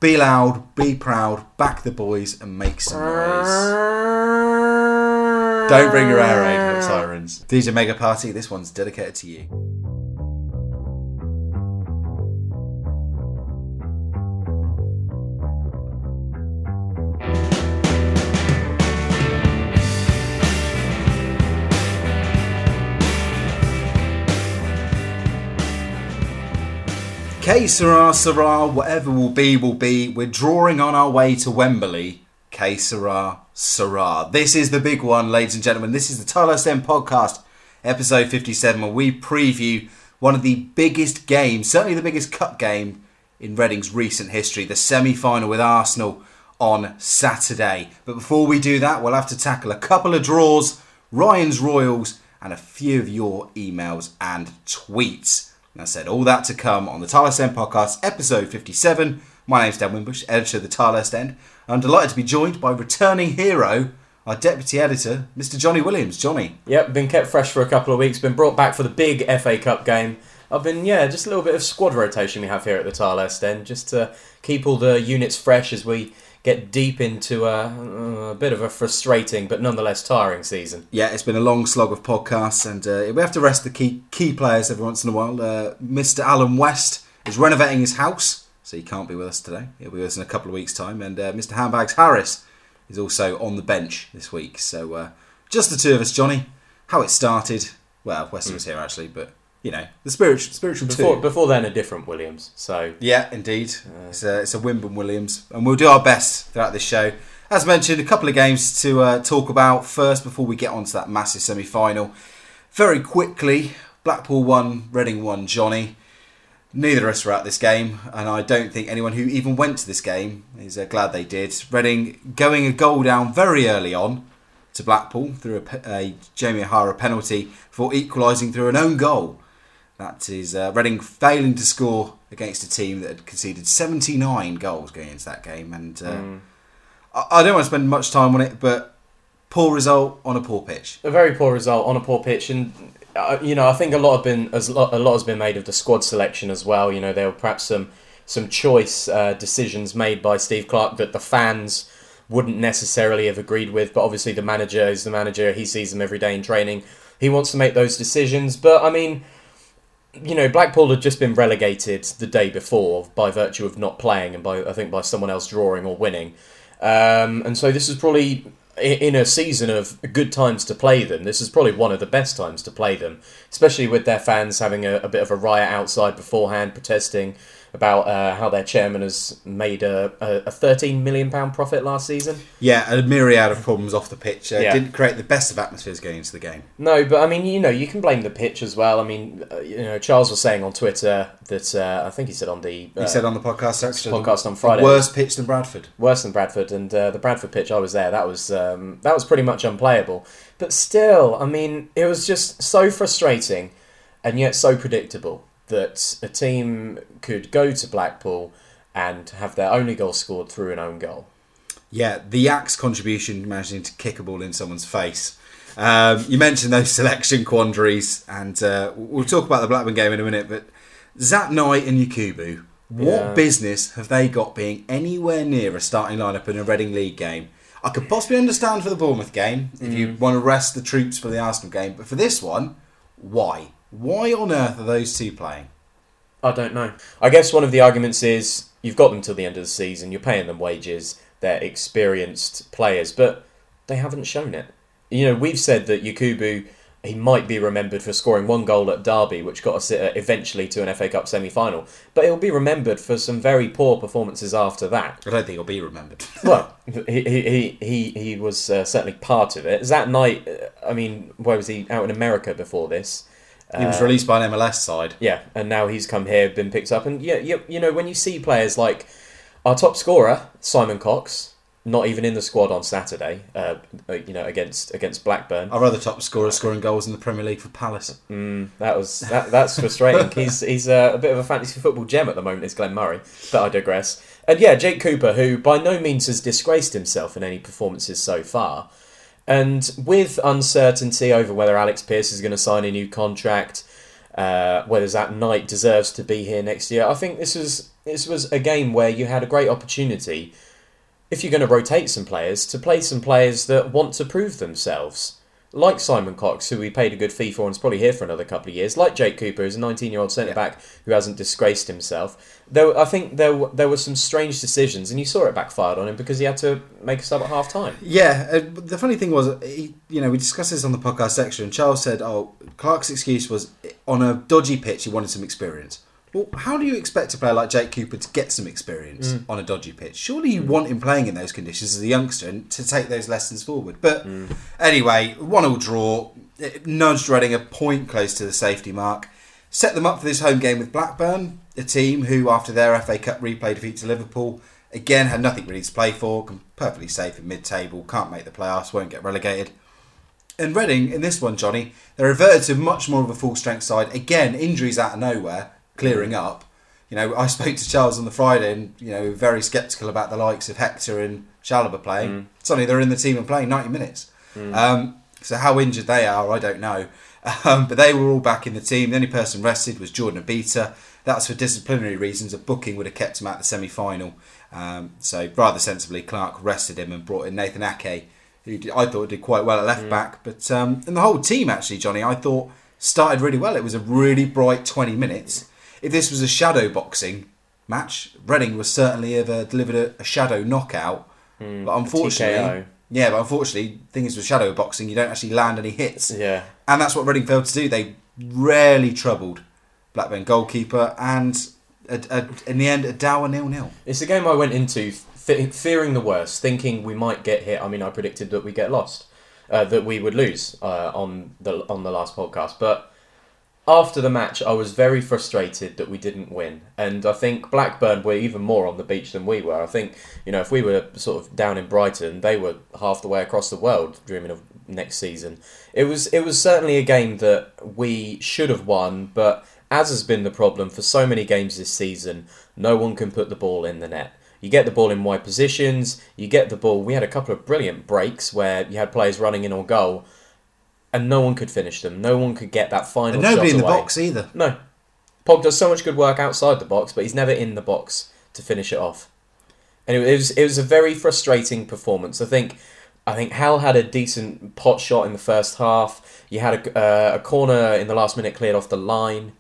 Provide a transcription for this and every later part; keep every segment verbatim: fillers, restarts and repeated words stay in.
Be loud, be proud, back the boys and make some noise. Don't bring your air raid sirens. D J Mega Party, this one's dedicated to you. Que sera, sera, whatever will be, will be. We're drawing on our way to Wembley. Que sera, sera. This is the big one, ladies and gentlemen. This is the Tilehurst End Podcast, episode fifty-seven, where we preview one of the biggest games, certainly the biggest cup game in Reading's recent history, the semi-final with Arsenal on Saturday. But before we do that, we'll have to tackle a couple of draws, Ryan's Royals, and a few of your emails and tweets. And I said all that to come on the Tilehurst End Podcast, episode fifty-seven. My name's Dan Wimbush, editor of the Tilehurst End. I'm delighted to be joined by returning hero, our deputy editor, Mister Johnny Williams. Johnny. Yep, been kept fresh for a couple of weeks, been brought back for the big F A Cup game. I've been, yeah, just a little bit of squad rotation we have here at the Tilehurst End, just to keep all the units fresh as we get deep into a, a bit of a frustrating but nonetheless tiring season. Yeah, it's been a long slog of podcasts, and uh, we have to rest the key key players every once in a while. Uh, Mister Alan West is renovating his house, so he can't be with us today. He'll be with us in a couple of weeks' time. And uh, Mister Handbags Harris is also on the bench this week. So uh, just the two of us, Johnny. How it started, well, Weston mm. was here actually, but you know, the spiritual, spiritual before, two. Before then, a different Williams. So yeah, indeed, uh, it's a it's a Wimborne Williams, and we'll do our best throughout this show. As mentioned, a couple of games to uh, talk about first before we get on to that massive semi-final. Very quickly, Blackpool won, Reading won. Johnny, neither of us were at this game, and I don't think anyone who even went to this game is uh, glad they did. Reading going a goal down very early on to Blackpool through a, a Jamie O'Hara penalty before equalising through an own goal. That is uh, Reading failing to score against a team that had conceded seventy-nine goals going into that game. And uh, mm. I, I don't want to spend much time on it, but poor result on a poor pitch. A very poor result on a poor pitch. And, uh, you know, I think a lot, have been, as a lot, a lot has been made of the squad selection as well. You know, there were perhaps some, some choice uh, decisions made by Steve Clarke that the fans wouldn't necessarily have agreed with. But obviously the manager is the manager. He sees them every day in training. He wants to make those decisions. But, I mean, you know, Blackpool had just been relegated the day before by virtue of not playing and by, I think, by someone else drawing or winning. Um, and so this is probably, in a season of good times to play them, this is probably one of the best times to play them, especially with their fans having a, a bit of a riot outside beforehand, protesting about uh, how their chairman has made a, a, a thirteen million pounds profit last season. Yeah, a myriad of problems off the pitch. Uh, yeah. Didn't create the best of atmospheres going into the game. No, but I mean, you know, you can blame the pitch as well. I mean, uh, you know, Charles was saying on Twitter that, uh, I think he said on the... Uh, he said on the podcast, actually, podcast on Friday. Worse pitch than Bradford. Worse than Bradford. And uh, the Bradford pitch, I was there, that was um, that was pretty much unplayable. But still, I mean, it was just so frustrating and yet so predictable that a team could go to Blackpool and have their only goal scored through an own goal. Yeah, the Axe contribution, managing to kick a ball in someone's face. Um, you mentioned those selection quandaries, and uh, we'll talk about the Blackburn game in a minute, but Zat Knight and Yakubu, what yeah. business have they got being anywhere near a starting lineup in a Reading League game? I could possibly understand for the Bournemouth game, if mm. you want to rest the troops for the Arsenal game, but for this one, why? Why on earth are those two playing? I don't know. I guess one of the arguments is you've got them till the end of the season, you're paying them wages, they're experienced players, but they haven't shown it. You know, we've said that Yakubu, he might be remembered for scoring one goal at Derby, which got us eventually to an F A Cup semi-final, but he'll be remembered for some very poor performances after that. I don't think he'll be remembered. Well, he he he he was uh, certainly part of it. Zat Knight, I mean, where was he? Out in America before this. He was released by an M L S side. Yeah, and now he's come here, been picked up. And yeah, you, you know, when you see players like our top scorer, Simon Cox, not even in the squad on Saturday, uh, you know, against against Blackburn. Our other top scorer scoring goals in the Premier League for Palace. Mm, that was that, that's frustrating. he's he's uh, a bit of a fantasy football gem at the moment, is Glenn Murray. But I digress. And yeah, Jake Cooper, who by no means has disgraced himself in any performances so far. And with uncertainty over whether Alex Pearce is going to sign a new contract, uh, whether Zat Knight deserves to be here next year, I think this was this was a game where you had a great opportunity, if you're going to rotate some players, to play some players that want to prove themselves. Like Simon Cox, who we paid a good fee for and is probably here for another couple of years. Like Jake Cooper, who's a nineteen-year-old centre-back yeah. who hasn't disgraced himself. Though I think there there were some strange decisions, and you saw it backfired on him because he had to make a sub at half-time. Yeah, uh, the funny thing was, he, you know, we discussed this on the podcast section, and Charles said, oh, Clark's excuse was, on a dodgy pitch, he wanted some experience. Well, how do you expect a player like Jake Cooper to get some experience mm. on a dodgy pitch? Surely you mm. want him playing in those conditions as a youngster and to take those lessons forward. But mm. anyway, one all draw, it nudged Reading a point close to the safety mark, set them up for this home game with Blackburn, a team who, after their F A Cup replay defeat to Liverpool, again had nothing really to play for, perfectly safe in mid-table, can't make the playoffs, won't get relegated. And Reading, in this one, Johnny, they reverted to much more of a full-strength side. Again, injuries out of nowhere, clearing up. You know, I spoke to Charles on the Friday and, you know, very sceptical about the likes of Hector and Chalobah playing. Mm. Suddenly they're in the team and playing ninety minutes. Mm. Um, so how injured they are, I don't know. Um, but they were all back in the team. The only person rested was Jordan Abita. That was for disciplinary reasons. A booking would have kept him out the semi-final. Um, so rather sensibly, Clark rested him and brought in Nathan Ake, who I thought did quite well at left mm. back. But um, and the whole team, actually, Johnny, I thought started really well. It was a really bright twenty minutes. If this was a shadow boxing match, Reading was certainly have uh, delivered a, a shadow knockout. Mm, but unfortunately, yeah, but unfortunately, the thing is with shadow boxing, you don't actually land any hits. Yeah, and that's what Reading failed to do. They rarely troubled Blackburn goalkeeper, and a, a, in the end, a dour nil-nil. It's a game I went into fe- fearing the worst, thinking we might get hit. I mean, I predicted that we get lost, uh, that we would lose uh, on the on the last podcast, but. After the match, I was very frustrated that we didn't win. And I think Blackburn were even more on the beach than we were. I think, you know, if we were sort of down in Brighton, they were half the way across the world dreaming of next season. It was it was certainly a game that we should have won, but as has been the problem for so many games this season, no one can put the ball in the net. You get the ball in wide positions, you get the ball... We had a couple of brilliant breaks where you had players running in on goal, and no one could finish them. No one could get that final and nobody shot in the away. box either. No. Pog does so much good work outside the box, but he's never in the box to finish it off. And it was it was a very frustrating performance. I think I think Hal had a decent pot shot in the first half. You had a, uh, a corner in the last minute cleared off the line.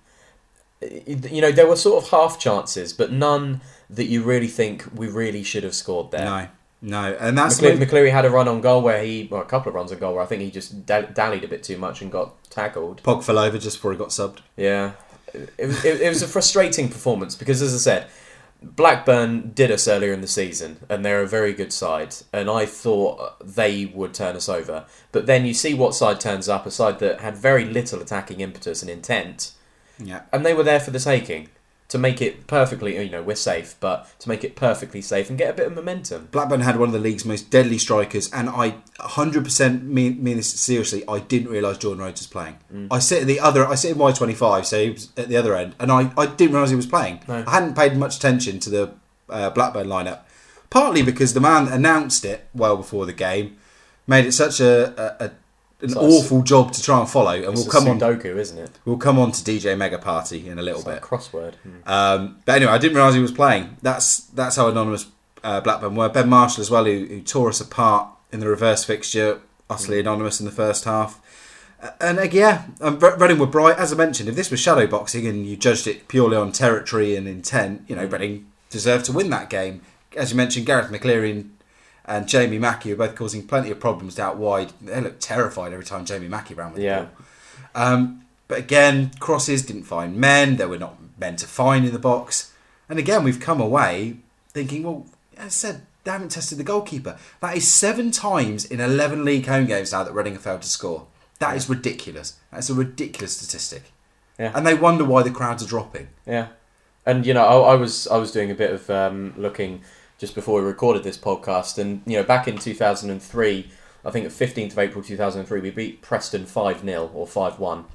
You know, there were sort of half chances, but none that you really think we really should have scored there. No. No, and that's... McCleary, McCleary had a run on goal where he... Well, a couple of runs on goal where I think he just da- dallied a bit too much and got tackled. Pog fell over just before he got subbed. Yeah. It was, it, it was a frustrating performance because, as I said, Blackburn did us earlier in the season and they're a very good side and I thought they would turn us over. But then you see what side turns up, a side that had very little attacking impetus and intent. Yeah. And they were there for the taking. To make it perfectly, you know, we're safe, but to make it perfectly safe and get a bit of momentum. Blackburn had one of the league's most deadly strikers, and I one hundred percent mean, mean this seriously. I didn't realise Jordan Rhodes was playing. Mm. I sit at the other, I sit in Y twenty-five, so he was at the other end, and I, I didn't realise he was playing. No. I hadn't paid much attention to the uh, Blackburn lineup, partly because the man announced it well before the game, made it such a, a, a an like awful job to try and follow, and we'll come Sudoku, on. Sudoku, isn't it? We'll come on to D J Mega Party in a little it's bit. Like a crossword. Hmm. Um, but anyway, I didn't realise he was playing. That's that's how anonymous uh, Blackburn were. Ben Marshall as well, who, who tore us apart in the reverse fixture, utterly hmm. anonymous in the first half. Uh, and uh, yeah, um, Reading were bright. As I mentioned, if this was shadow boxing and you judged it purely on territory and intent, you know, hmm. Reading deserved to win that game. As you mentioned, Gareth McCleary and And Jamie Mackie were both causing plenty of problems out wide. They looked terrified every time Jamie Mackie ran with yeah. the ball. Um, but again, crosses didn't find men. They were not men to find in the box. And again, we've come away thinking, well, as I said, they haven't tested the goalkeeper. That is seven times in eleven league home games now that Reading have failed to score. That is ridiculous. That's a ridiculous statistic. Yeah. And they wonder why the crowds are dropping. Yeah. And, you know, I, I was I was doing a bit of um, looking... just before we recorded this podcast, and you know, back in two thousand three, I think the fifteenth of April two thousand three, we beat Preston five nil or five one,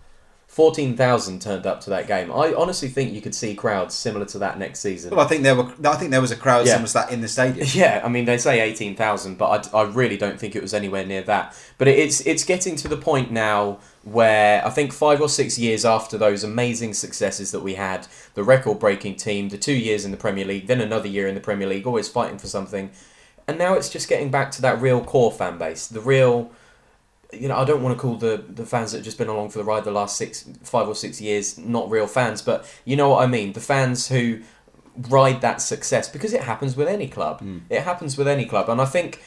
fourteen thousand turned up to that game. I honestly think you could see crowds similar to that next season. Well, I think there were. I think there was a crowd Yeah. similar to that in the stadium. Yeah, I mean they say eighteen thousand, but I, I really don't think it was anywhere near that. But it's it's getting to the point now where I think five or six years after those amazing successes that we had, the record-breaking team, the two years in the Premier League, then another year in the Premier League, always fighting for something, and now it's just getting back to that real core fan base, the real. You know, I don't want to call the, the fans that have just been along for the ride the last six, five or six years not real fans, but you know what I mean. The fans who ride that success, because it happens with any club. Mm. It happens with any club, and I think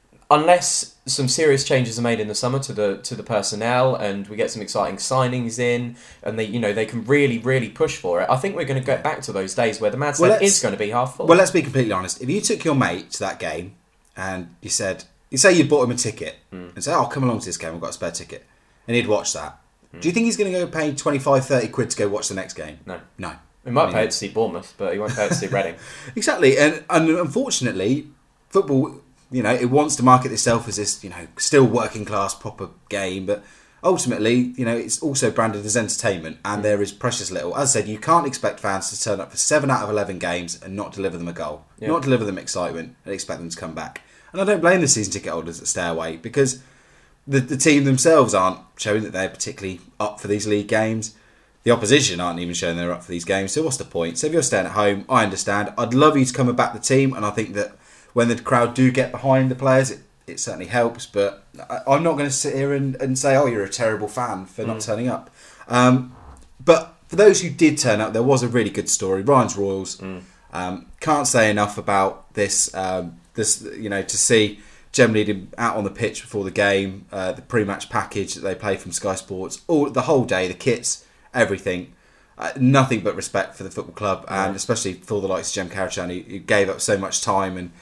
unless some serious changes are made in the summer to the to the personnel, and we get some exciting signings in, and they you know they can really really push for it, I think we're going to get back to those days where the Madstand Well, is going to be half full. Well, let's be completely honest. If you took your mate to that game and you said, you say you bought him a ticket Mm. and say, "Oh, come along to this game. I've got a spare ticket," and he'd watch that. Mm. Do you think he's going to go pay twenty-five, thirty quid to go watch the next game? No. No. He might I mean, pay it to see Bournemouth, but he won't pay it to see Reading. Exactly, and and unfortunately, football, you know, it wants to market itself as this, you know, still working class proper game, but ultimately, you know, it's also branded as entertainment, and Mm. there is precious little. As I said, you can't expect fans to turn up for seven out of eleven games and not deliver them a goal, Yeah. not deliver them excitement, and expect them to come back. And I don't blame the season ticket holders that stay away, because the the team themselves aren't showing that they're particularly up for these league games. The opposition aren't even showing they're up for these games. So what's the point? So if you're staying at home, I understand. I'd love you to come and back the team, and I think that when the crowd do get behind the players, it, it certainly helps. But I, I'm not going to sit here and, and say, oh, you're a terrible fan for not Mm. turning up. Um, but for those who did turn up, there was a really good story. Ryan's Royals. Mm. Um, can't say enough about this. Um, this, you know, to see Gem Lead out on the pitch before the game, uh, the pre-match package that they play from Sky Sports, all the whole day, the kits, everything. Uh, nothing but respect for the football club, and Yeah. especially especially for the likes of Jem Karachan, who, who gave up so much time and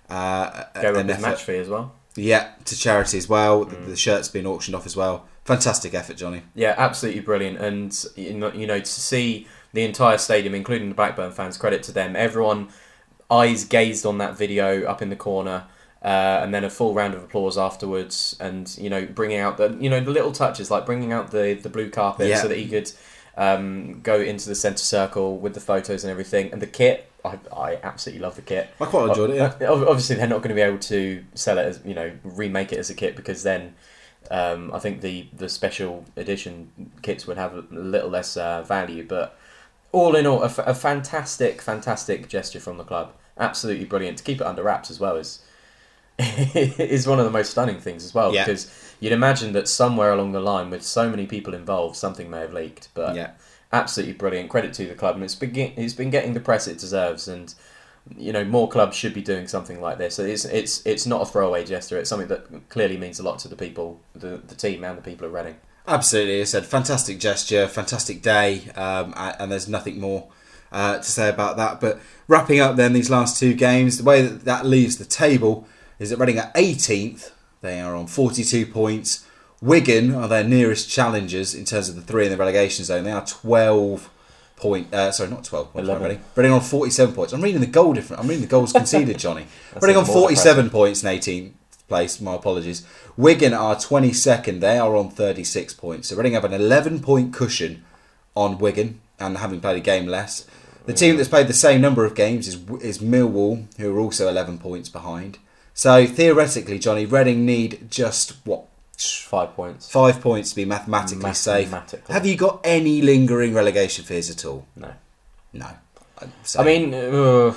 uh, Go and with his match fee as well. Yeah, to charity as well. Mm. The, the shirt's been auctioned off as well. Fantastic effort, Johnny. Yeah, absolutely brilliant. And you know, you know, to see the entire stadium, including the Blackburn fans, credit to them. Everyone eyes gazed on that video up in the corner, uh, and then a full round of applause afterwards. And you know, bringing out the you know the little touches, like bringing out the the blue carpet Yeah. so that he could um, go into the centre circle with the photos and everything, and the kit. I, I absolutely love the kit. I quite enjoyed it. Yeah. Uh, Obviously, they're not going to be able to sell it as you know, remake it as a kit, because then um, I think the the special edition kits would have a little less uh, value. But all in all, a, f- a fantastic, fantastic gesture from the club. Absolutely brilliant. To keep it under wraps as well is is one of the most stunning things as well. Yeah. Because you'd imagine that somewhere along the line, with so many people involved, something may have leaked. But Yeah. absolutely brilliant. Credit to the club, and it's been get- it's been getting the press it deserves. And you know, more clubs should be doing something like this. It's it's it's not a throwaway gesture. It's something that clearly means a lot to the people, the the team, and the people of Reading. Absolutely, as I said, fantastic gesture, fantastic day, um, and, and there's nothing more uh, to say about that. But wrapping up then these last two games, the way that that leaves the table is that Reading are eighteenth. They are on forty-two points. Wigan are their nearest challengers in terms of the three in the relegation zone. They are twelve point. Uh, sorry, not twelve points. eleven. Reading. Reading on forty-seven points. I'm reading the goal different. I'm reading the goals conceded, Johnny. That's Reading on even more forty-seven points in eighteenth place. My apologies. Wigan are twenty-second. They are on thirty-six points. So Reading have an eleven point cushion on Wigan, and having played a game less. The team that's played the same number of games is is Millwall, who are also eleven points behind. So theoretically, Johnny, Reading need just what Five points. five points to be mathematically safe. Mathematically. Have you got any lingering relegation fears at all? No. No. I'd I say- mean, uh,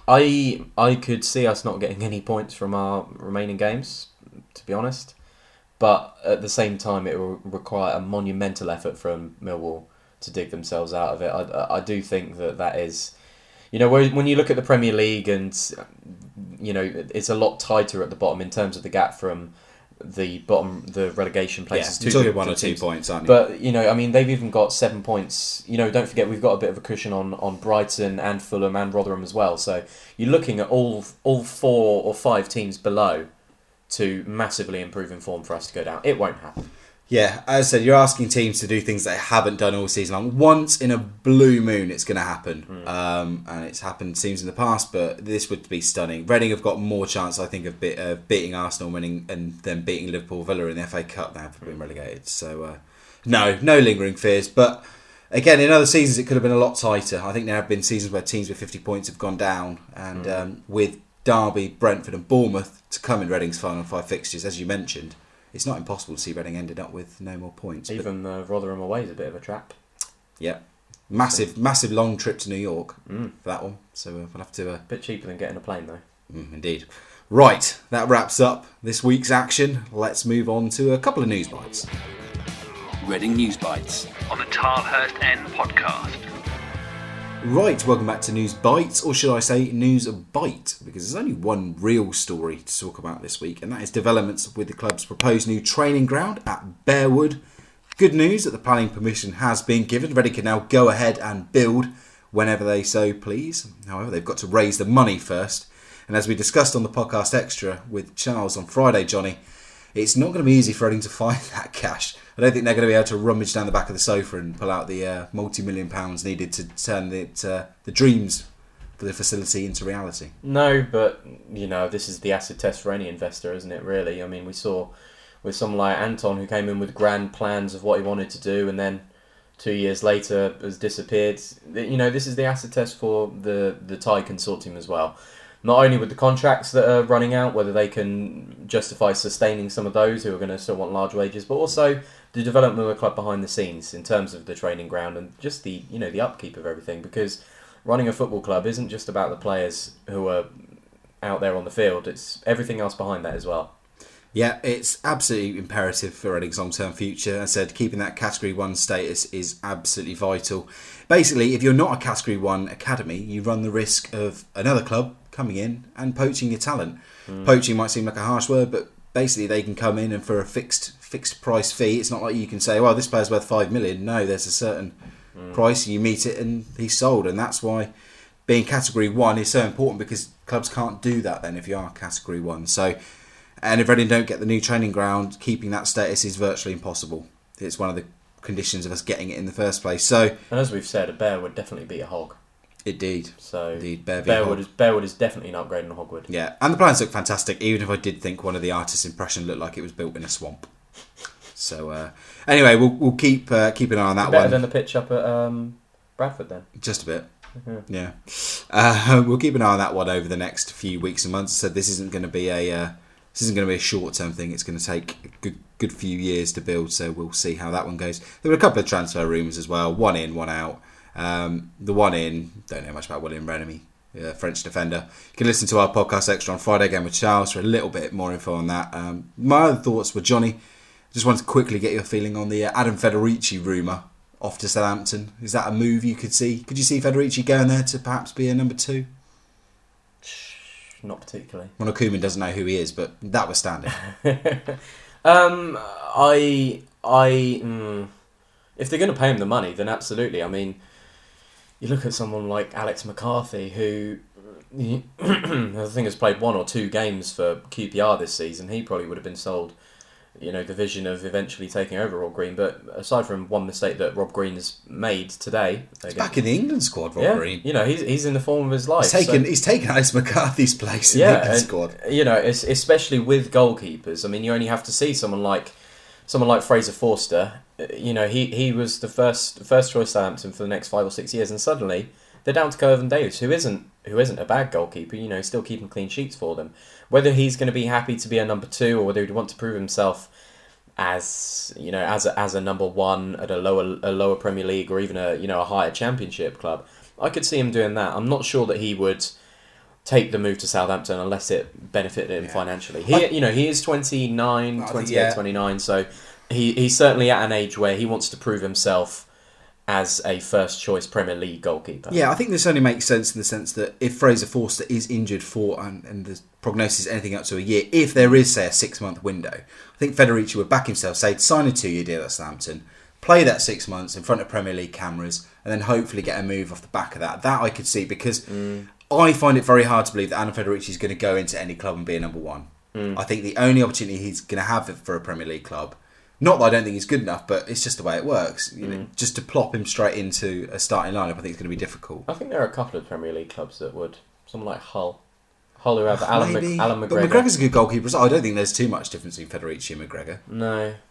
I I could see us not getting any points from our remaining games, to be honest. But at the same time, it will require a monumental effort from Millwall to dig themselves out of it. I, I do think that that is, you know, when when you look at the Premier League, and you know, it's a lot tighter at the bottom in terms of the gap from the bottom, the relegation yeah, places you're to talking the, one the or two teams. points, aren't you? But you know, I mean, they've even got seven points. You know, don't forget we've got a bit of a cushion on, on Brighton and Fulham and Rotherham as well. So you're looking at all all four or five teams below to massively improve in form for us to go down. It won't happen. Yeah, as I said, you're asking teams to do things they haven't done all season long. Once in a blue moon, it's going to happen. Mm. Um, and it's happened, seems, in the past, but this would be stunning. Reading have got more chance, I think, of be- uh, beating Arsenal, winning, and then beating Liverpool, Villa in the F A Cup now for being relegated. So, uh, No, no lingering fears. But again, in other seasons, it could have been a lot tighter. I think there have been seasons where teams with fifty points have gone down. And mm. um, with Derby, Brentford and Bournemouth to come in Reading's final five fixtures, as you mentioned, it's not impossible to see Reading ended up with no more points. Even uh, Rotherham away is a bit of a trap. Yeah. Massive, massive long trip to New York mm. for that one. So uh, we'll have to... Uh, a bit cheaper than getting a plane, though. Mm, indeed. Right, that wraps up this week's action. Let's move on to a couple of news bites. Reading News Bites on the Tilehurst End podcast. Right, welcome back to News Bites, or should I say News Bite, because there's only one real story to talk about this week, and that is developments with the club's proposed new training ground at Bearwood. Good news that the planning permission has been given. Reading can now go ahead and build whenever they so please. However, they've got to raise the money first. And as we discussed on the podcast extra with Charles on Friday, Johnny, it's not going to be easy for Reading to find that cash. I don't think they're going to be able to rummage down the back of the sofa and pull out the uh, multi-million pounds needed to turn it, uh, the dreams for the facility into reality. No, but, you know, this is the acid test for any investor, isn't it, really? I mean, we saw with someone like Anton, who came in with grand plans of what he wanted to do, and then two years later has disappeared. You know, this is the acid test for the, the Thai consortium as well. Not only with the contracts that are running out, whether they can justify sustaining some of those who are going to still want large wages, but also the development of the club behind the scenes in terms of the training ground and just the, you know, the upkeep of everything. Because running a football club isn't just about the players who are out there on the field. It's everything else behind that as well. Yeah, it's absolutely imperative for Reading's long-term future. As I said, keeping that Category one status is absolutely vital. Basically, if you're not a Category one academy, you run the risk of another club coming in and poaching your talent. Mm. Poaching might seem like a harsh word, but basically they can come in and for a fixed fixed price fee. It's not like you can say, well, this player's worth five million. No, there's a certain mm. price, you meet it and he's sold. And that's why being Category one is so important, because clubs can't do that then if you are Category one. So... And if Reading don't get the new training ground, keeping that status is virtually impossible. It's one of the conditions of us getting it in the first place. So, and as we've said, a bear would definitely be a hog. Indeed. So Indeed, bear Bearwood, is, Bearwood is definitely an upgrade on Hogwood. Yeah, and the plans look fantastic, even if I did think one of the artist's impression looked like it was built in a swamp. So, uh, anyway, we'll we'll keep uh, keep an eye on that Better one. than the pitch up at um, Bradford then? Just a bit. Mm-hmm. Yeah. Uh, we'll keep an eye on that one over the next few weeks and months. So this isn't going to be a... Uh, This isn't going to be a short-term thing. It's going to take a good, good few years to build, so we'll see how that one goes. There were a couple of transfer rumours as well. One in, one out. Um, the one in, don't know much about William Renemy, uh, French defender. You can listen to our podcast extra on Friday again with Charles for a little bit more info on that. Um, my other thoughts were, Johnny, just wanted to quickly get your feeling on the uh, Adam Federici rumour off to Southampton. Is that a move you could see? Could you see Federici going there to perhaps be a number two? Not particularly. Well, Koeman doesn't know who he is, but that was standing. um, I, I, mm, if they're going to pay him the money, then absolutely. I mean, you look at someone like Alex McCarthy, who I think has played one or two games for Q P R this season. He probably would have been sold, you know, the vision of eventually taking over Rob Green. But aside from one mistake that Rob Green has made today, he's back in the England squad. Rob yeah, Green, you know, he's he's in the form of his life. He's taken so, he's taken Alex McCarthy's place in yeah, the England and, squad. You know, it's, especially with goalkeepers. I mean, you only have to see someone like someone like Fraser Forster. You know, he, he was the first first choice Southampton for the next five or six years, and suddenly they're down to Kirvan Davis, who isn't who isn't a bad goalkeeper. You know, still keeping clean sheets for them. Whether he's going to be happy to be a number two, or whether he'd want to prove himself as you know as a, as a number one at a lower a lower Premier League or even a you know a higher Championship club, I could see him doing that. I'm not sure that he would take the move to Southampton unless it benefited him yeah. financially. He I, you know he is twenty-nine, twenty-eight, yeah. twenty-nine, so he he's certainly at an age where he wants to prove himself as a first choice Premier League goalkeeper. Yeah, I think this only makes sense in the sense that if Fraser Forster is injured for, and, and the prognosis is anything up to a year, if there is, say, a six-month window, I think Federici would back himself, say, sign a two-year deal at Southampton, play that six months in front of Premier League cameras, and then hopefully get a move off the back of that. That I could see, because mm. I find it very hard to believe that Adam Federici is going to go into any club and be a number one. Mm. I think the only opportunity he's going to have for a Premier League club, not that I don't think he's good enough, but it's just the way it works. You mm. know, just to plop him straight into a starting lineup, I think it's going to be difficult. I think there are a couple of Premier League clubs that would. Someone like Hull. Hull who have Alan, Maybe. Mc, Alan McGregor. But McGregor's a good goalkeeper. I don't think there's too much difference between Federici and McGregor. No.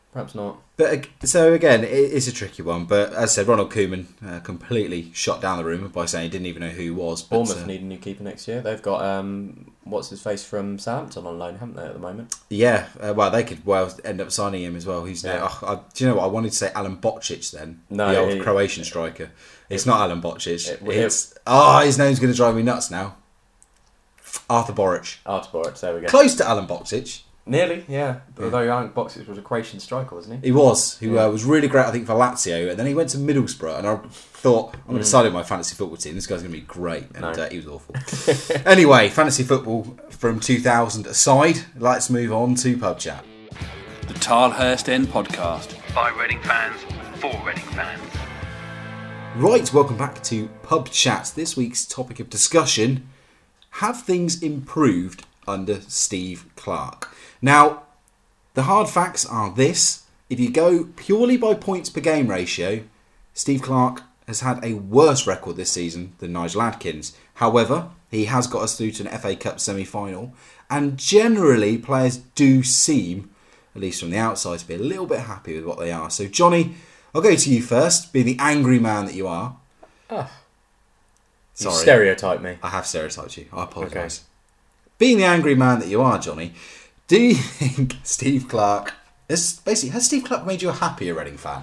perhaps not. But so again, it is a tricky one. But as I said, Ronald Koeman uh, completely shot down the rumour by saying he didn't even know who he was. But, Bournemouth uh, need a new keeper next year. They've got um, what's his face from Southampton on loan, haven't they, at the moment? Yeah, uh, well, they could well end up signing him as well. Who's Yeah. now? Oh, I, do you know what? I wanted to say Alan Bocic then, No, the old it- Croatian striker. It's not Alan Bocic. it- it's ah, oh, his name's going to drive me nuts now. Arthur Boric. Artur Boric, there we go. Close to Alan Bocic. Nearly, yeah. Although Alan Bocic was a Croatian striker, wasn't he? He was, who Yeah. uh, was really great, I think, for Lazio, and then he went to Middlesbrough, and I thought, I'm going to sign in my fantasy football team. This guy's going to be great, and No. uh, he was awful. Anyway, fantasy football from two thousand aside, let's move on to pub chat. The Tilehurst End Podcast. By Reading fans, for Reading fans. Right, welcome back to Pub Chat. This week's topic of discussion: have things improved under Steve Clarke? Now, the hard facts are this: if you go purely by points per game ratio, Steve Clarke has had a worse record this season than Nigel Adkins. However, he has got us through to an F A Cup semi-final, and generally players do seem, at least from the outside, to be a little bit happy with what they are. So, Johnny, I'll go to you first, being the angry man that you are. Oh. You Sorry. stereotype me. I have stereotyped you. I apologise. Being the angry man that you are, Johnny, do you think Steve Clarke has basically has Steve Clarke made you a happier Reading fan?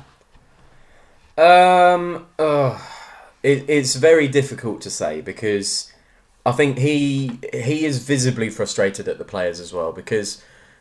Um, uh, it, it's very difficult to say because I think he he is visibly frustrated at the players as well, because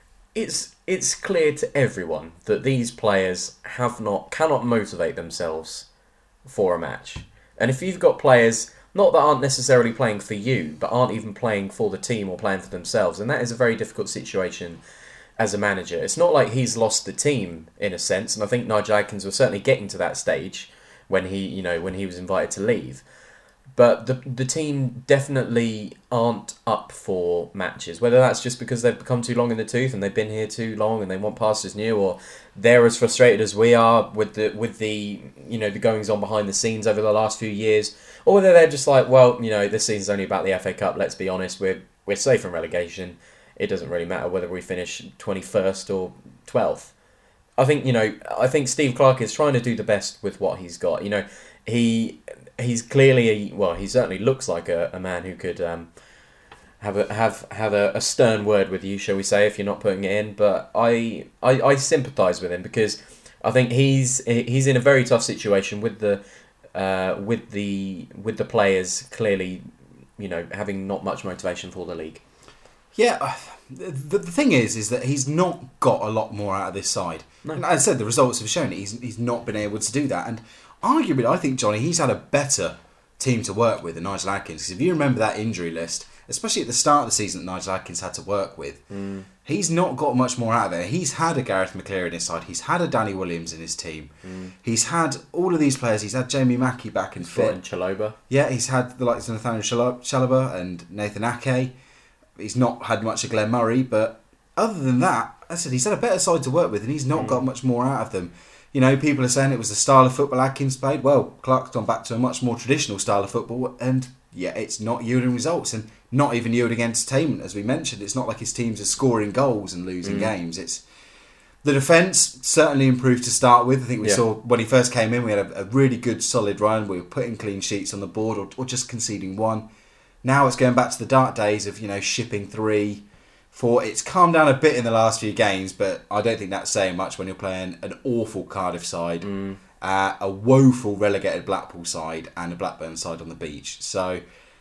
it's it's clear to everyone that these players have not cannot motivate themselves for a match. And if you've got players not that aren't necessarily playing for you, but aren't even playing for the team or playing for themselves, and that is a very difficult situation as a manager. It's not like he's lost the team in a sense, and I think Nigel Adkins was certainly getting to that stage when he, you know, when he was invited to leave. But the the team definitely aren't up for matches. Whether that's just because they've become too long in the tooth and they've been here too long and they want pastures new, or they're as frustrated as we are with the with the you know the goings on behind the scenes over the last few years, or whether they're just like, well, you know, this season's only about the F A Cup. Let's be honest, we're we're safe from relegation. It doesn't really matter whether we finish twenty-first or twelfth. I think, you know, I think Steve Clarke is trying to do the best with what he's got. You know, he he's clearly a, well, he certainly looks like a, a man who could um, have a have have a, a stern word with you, shall we say, if you're not putting it in. But I I, I sympathise with him because I think he's he's in a very tough situation with the uh, with the with the players clearly, you know, having not much motivation for the league. Yeah, the, the thing is, is that he's not got a lot more out of this side. No. And as I said, the results have shown it. He's he's not been able to do that. And arguably, I think, Johnny, he's had a better team to work with than Nigel Adkins. Because if you remember that injury list, especially at the start of the season that Nigel Adkins had to work with, mm. he's not got much more out of there. He's had a Gareth McCleary in his side. He's had a Danny Williams in his team. Mm. He's had all of these players. He's had Jamie Mackey back and fit. And Chalobah. Yeah, he's had the likes of Nathaniel Chalobah and Nathan Ake. He's not had much of Glenn Murray, but other than that, as I said, he's had a better side to work with, and he's not mm. got much more out of them. You know, people are saying it was the style of football Adkins played. Well, Clarke's gone back to a much more traditional style of football, and yeah, it's not yielding results, and not even yielding entertainment, as we mentioned. It's not like his teams are scoring goals and losing mm. games. It's the defence certainly improved to start with. I think we yeah. saw when he first came in, we had a, a really good, solid run. We were putting clean sheets on the board, or, or just conceding one. Now it's going back to the dark days of, you know, shipping three, four. It's calmed down a bit in the last few games, but I don't think that's saying much when you're playing an awful Cardiff side, mm. uh, a woeful relegated Blackpool side, and a Blackburn side on the beach. So,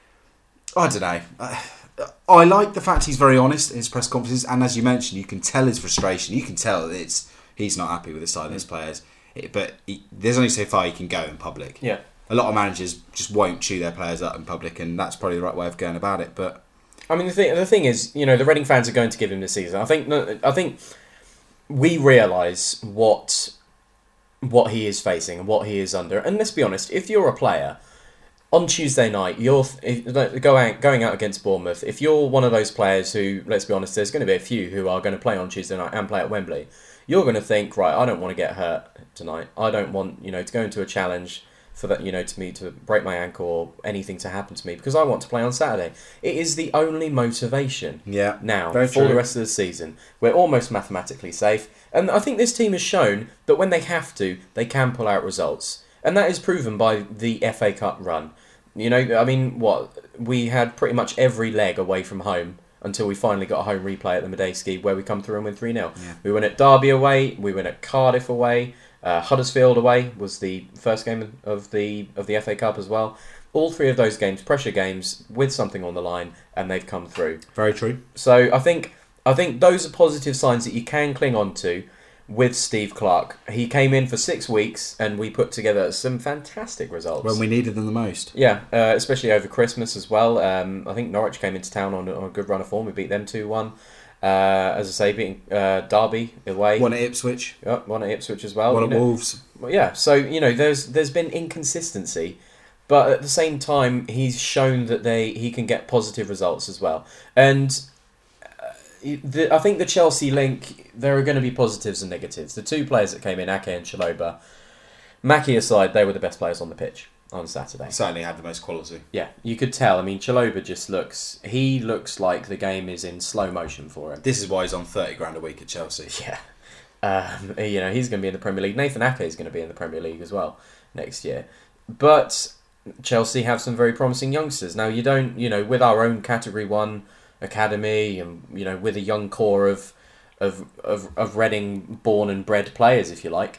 I don't know. I, I like the fact he's very honest in his press conferences, and as you mentioned, you can tell his frustration. You can tell that it's he's not happy with the side of his players. It, but he, there's only so far he can go in public. Yeah. A lot of managers just won't chew their players up in public, and that's probably the right way of going about it. But I mean, the thing the thing is, you know, the Reading fans are going to give him this season. I think I think we realise what what he is facing and what he is under. And let's be honest, if you're a player on Tuesday night, you're going going out against Bournemouth. If you're one of those players who, let's be honest, there's going to be a few who are going to play on Tuesday night and play at Wembley. You're going to think, right, I don't want to get hurt tonight. I don't want, you know, to go into a challenge for that, you know, to me to break my ankle or anything to happen to me because I want to play on Saturday. It is the only motivation Yeah, now very for true. the rest of the season. We're almost mathematically safe, and I think this team has shown that when they have to, they can pull out results, and that is proven by the F A Cup run. You know, I mean, what we had pretty much every leg away from home until we finally got a home replay at the Medeski where we come through and win three nil. Yeah. We went at Derby away, we went at Cardiff away, uh, Huddersfield away was the first game of the of the F A Cup as well. All three of those games, pressure games with something on the line, and they've come through. Very true. So I think I think those are positive signs that you can cling on to with Steve Clarke. He came in for six weeks and we put together some fantastic results. When we needed them the most. Yeah, uh, especially over Christmas as well. Um, I think Norwich came into town on, on a good run of form. We beat them two one. Uh, as I say, beating uh, Derby away. One at Ipswich. Yeah, one at Ipswich as well. One you at know. Wolves. Well, yeah, so, you know, there's there's been inconsistency. But at the same time, he's shown that they he can get positive results as well. And The, I think the Chelsea link, there are going to be positives and negatives. The two players that came in, Ake and Chalobah, Mackie aside, they were the best players on the pitch on Saturday. Certainly had the most quality. Yeah, you could tell. I mean, Chalobah just looks, he looks like the game is in slow motion for him. This is why he's on thirty grand a week at Chelsea. Yeah. Um, you know, he's going to be in the Premier League. Nathan Ake is going to be in the Premier League as well next year. But Chelsea have some very promising youngsters. Now, you don't, you know, with our own Category one academy and, you know, with a young core of of of, of Reading born and bred players, if you like,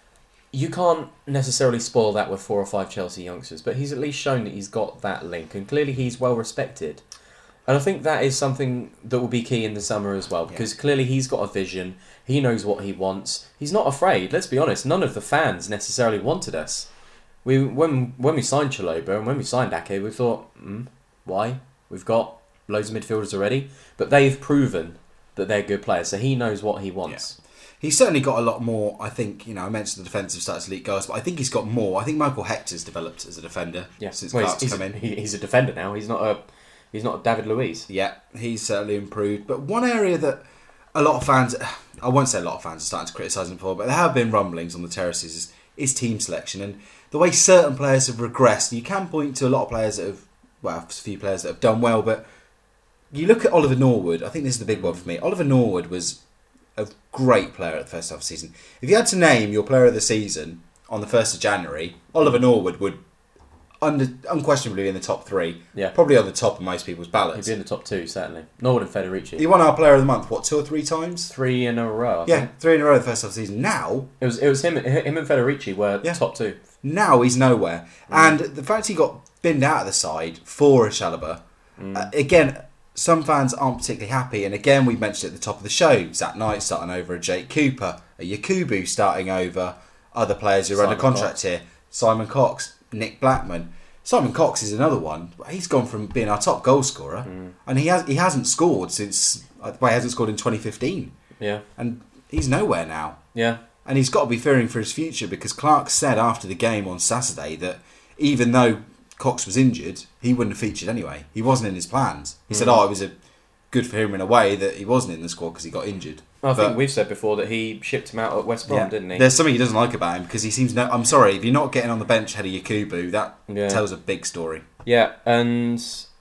you can't necessarily spoil that with four or five Chelsea youngsters, but he's at least shown that he's got that link, and clearly he's well respected. And I think that is something that will be key in the summer as well, because yeah. clearly he's got a vision, he knows what he wants, he's not afraid. Let's be honest, none of the fans necessarily wanted us. We when when we signed Chalobah and when we signed Ake, we thought, mm, why? We've got loads of midfielders already, but they've proven that they're good players, so he knows what he wants. Yeah. He's certainly got a lot more, I think, you know, I mentioned the defensive stats, elite guys, but I think he's got more. I think Michael Hector's developed as a defender yeah. since well, Clark's he's, come a, in. He's a defender now, he's not a he's not a David Luiz. Yeah, he's certainly improved. But one area that a lot of fans, I won't say a lot of fans are starting to criticise him for, but there have been rumblings on the terraces, is, is team selection. And the way certain players have regressed, you can point to a lot of players that have, well, a few players that have done well, but you look at Oliver Norwood, I think this is the big one for me. Oliver Norwood was a great player at the first half of the season. If you had to name your player of the season on the first of January, Oliver Norwood would under, unquestionably be in the top three. Yeah. Probably on the top of most people's ballots. He'd be in the top two, certainly. Norwood and Federici. He won our player of the month, what, two or three times? Three in a row, I Yeah, think. three in a row the first half of the season. Now, It was it was him him and Federici were Yeah. top two. now he's nowhere. Mm. And the fact he got binned out of the side for a Chalobah, mm. uh, again, some fans aren't particularly happy, and again we mentioned at the top of the show, Zach Knight starting over a Jake Cooper, a Yakubu starting over other players who are Simon under contract Cox. here, Simon Cox, Nick Blackman. Simon Cox is another one. He's gone from being our top goal scorer, mm. and he has he hasn't scored since well, he hasn't scored in twenty fifteen. Yeah, and he's nowhere now. Yeah, and he's got to be fearing for his future, because Clark said after the game on Saturday that even though Cox was injured, he wouldn't have featured anyway. He wasn't in his plans. He mm. said, "Oh, it was a good for him in a way that he wasn't in the squad because he got injured." I but, think we've said before that he shipped him out at West Brom, yeah, didn't he? There's something he doesn't like about him, because he seems no. I'm sorry, if you're not getting on the bench ahead of Yakubu, that yeah. tells a big story. Yeah, and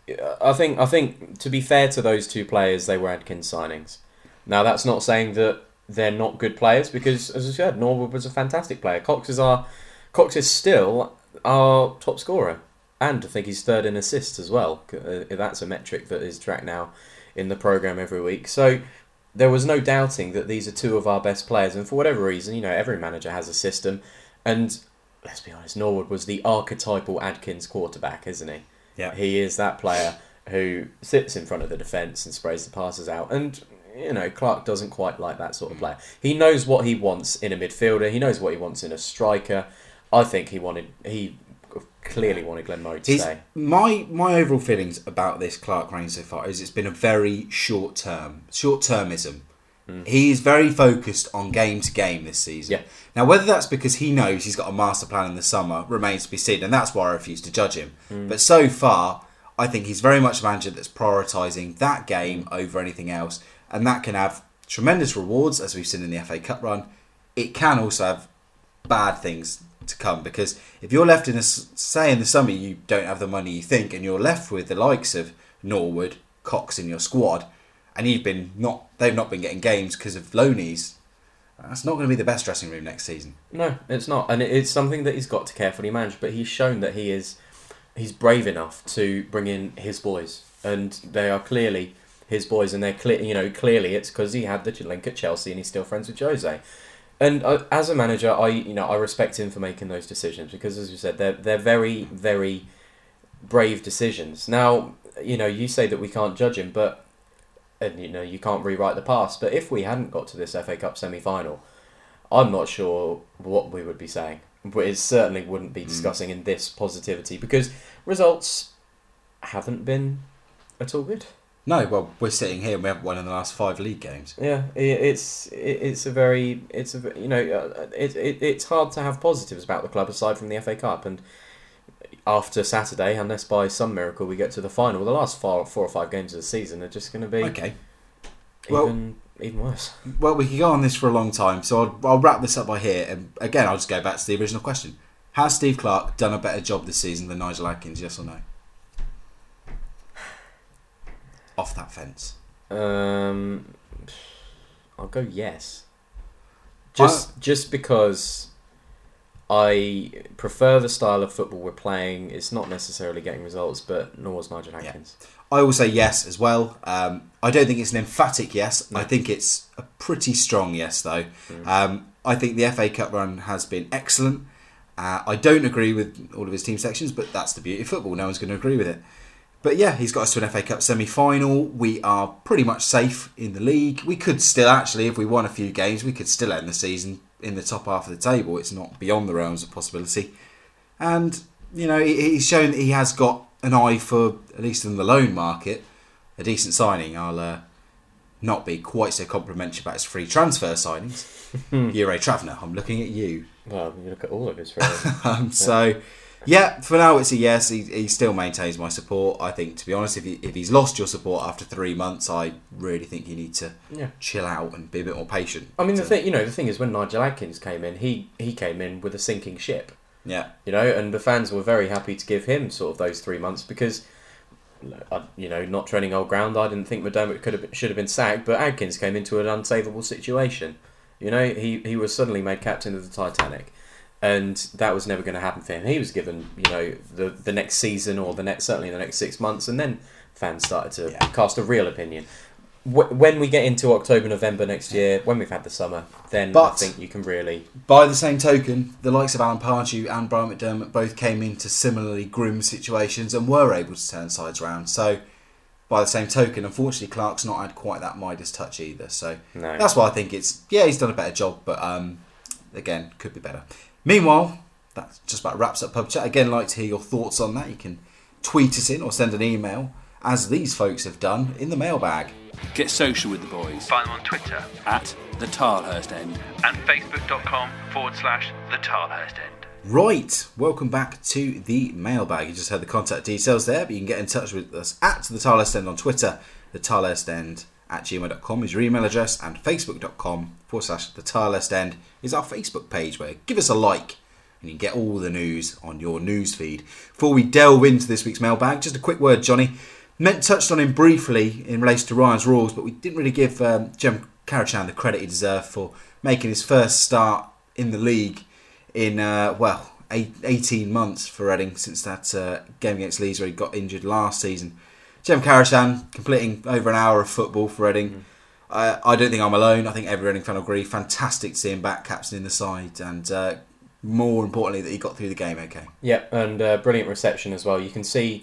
I think I think to be fair to those two players, they were Adkins signings. Now that's not saying that they're not good players, because as I said, Norwood was a fantastic player. Cox is our Cox is still our top scorer, and I think he's third in assists as well. That's a metric that is tracked now in the programme every week. So there was no doubting that these are two of our best players, and for whatever reason, you know, every manager has a system, and let's be honest, Norwood was the archetypal Adkins quarterback, isn't he? Yeah. He is that player who sits in front of the defence and sprays the passes out, and you know, Clark doesn't quite like that sort of player. He knows what he wants in a midfielder, he knows what he wants in a striker. I think he wanted he clearly wanted Glenn Murray to He's, stay. My my overall feelings about this Clark reign so far is it's been a very short term, short termism. Mm. He's very focused on game to game this season. Yeah. Now, whether that's because he knows he's got a master plan in the summer remains to be seen, and that's why I refuse to judge him. Mm. But so far, I think he's very much a manager that's prioritising that game over anything else, and that can have tremendous rewards, as we've seen in the F A Cup run. It can also have bad things to come, because if you're left in a say in the summer you don't have the money you think, and you're left with the likes of Norwood, Cox in your squad, and you've been not they've not been getting games because of loanies, that's not going to be the best dressing room next season. No, it's not, and it's something that he's got to carefully manage. But he's shown that he is he's brave enough to bring in his boys, and they are clearly his boys, and they're clear. You know, clearly it's because he had the link at Chelsea, and he's still friends with Jose. And uh, as a manager, I you know I respect him for making those decisions, because, as you said, they're they're very very brave decisions. Now, you know, you say that we can't judge him, but and you know you can't rewrite the past. But if we hadn't got to this F A Cup semi-final, I'm not sure what we would be saying. But it certainly wouldn't be discussing mm. in this positivity, because results haven't been at all good. No, well, we're sitting here and we haven't won in the last five league games. Yeah, it's it's a very it's a you know it, it it's hard to have positives about the club aside from the F A Cup. And after Saturday, unless by some miracle we get to the final, the last four, four or five games of the season are just going to be okay. Even well, even worse. Well, we could go on this for a long time, so I'll, I'll wrap this up by here. And again, I'll just go back to the original question: has Steve Clarke done a better job this season than Nigel Adkins? Yes or no? Off that fence. Um, I'll go yes. Just I, just because I prefer the style of football we're playing. It's not necessarily getting results, but nor was Nigel Adkins. Yeah. I will say yes as well. Um, I don't think it's an emphatic yes. No. I think it's a pretty strong yes, though. Mm. Um, I think the F A Cup run has been excellent. Uh, I don't agree with all of his team sections, but that's the beauty of football. No one's going to agree with it. But yeah, he's got us to an F A Cup semi-final. We are pretty much safe in the league. We could still actually, if we won a few games, we could still end the season in the top half of the table. It's not beyond the realms of possibility. And, you know, he's shown that he has got an eye for, at least in the loan market, a decent signing. I'll uh, not be quite so complimentary about his free transfer signings. Jure Travner, I'm looking at you. Well, you look at all of his free. um, so... Yeah, for now it's a yes. He, he still maintains my support. I think, to be honest, if he, if he's lost your support after three months, I really think you need to yeah. chill out and be a bit more patient. I mean, to, the thing, you know, the thing is, when Nigel Adkins came in, he, he came in with a sinking ship. Yeah, you know, and the fans were very happy to give him sort of those three months because, you know, not treading old ground. I didn't think McDermott could have should have been sacked, but Adkins came into an unsavable situation. You know, he he was suddenly made captain of the Titanic. And that was never going to happen for him. He was given, you know, the the next season or the next certainly the next six months, and then fans started to yeah. cast a real opinion. When we get into October, November next year, when we've had the summer, then but I think you can really. By the same token, the likes of Alan Pardew and Brian McDermott both came into similarly grim situations and were able to turn sides around. So, by the same token, unfortunately, Clarke's not had quite that Midas touch either. So no. That's why I think it's yeah he's done a better job, but um, again, could be better. Meanwhile, that just about wraps up Pub Chat. Again, like to hear your thoughts on that. You can tweet us in or send an email, as these folks have done, in the mailbag. Get social with the boys. Find them on Twitter at the Tilehurst End and facebook.com forward slash the Tilehurst End. Right, welcome back to the mailbag. You just heard the contact details there, but you can get in touch with us at the Tilehurst End on Twitter. The Tilehurst End at gmail dot com is your email address, and facebook.com forward slash the Tilehurst End is our Facebook page, where give us a like and you can get all the news on your news feed. Before we delve into this week's mailbag, just a quick word, Johnny. Meant touched on him briefly in relation to Ryan's Rules, but we didn't really give um, Jem Karachan the credit he deserved for making his first start in the league in, uh, well, eight, eighteen months for Reading, since that uh, game against Leeds where he got injured last season. Jem Karachan completing over an hour of football for Reading. Mm. Uh, I don't think I'm alone. I think every Reading fan will agree. Fantastic to see him back, captaining the side, and uh, more importantly, that he got through the game okay. Yeah, and uh, brilliant reception as well. You can see,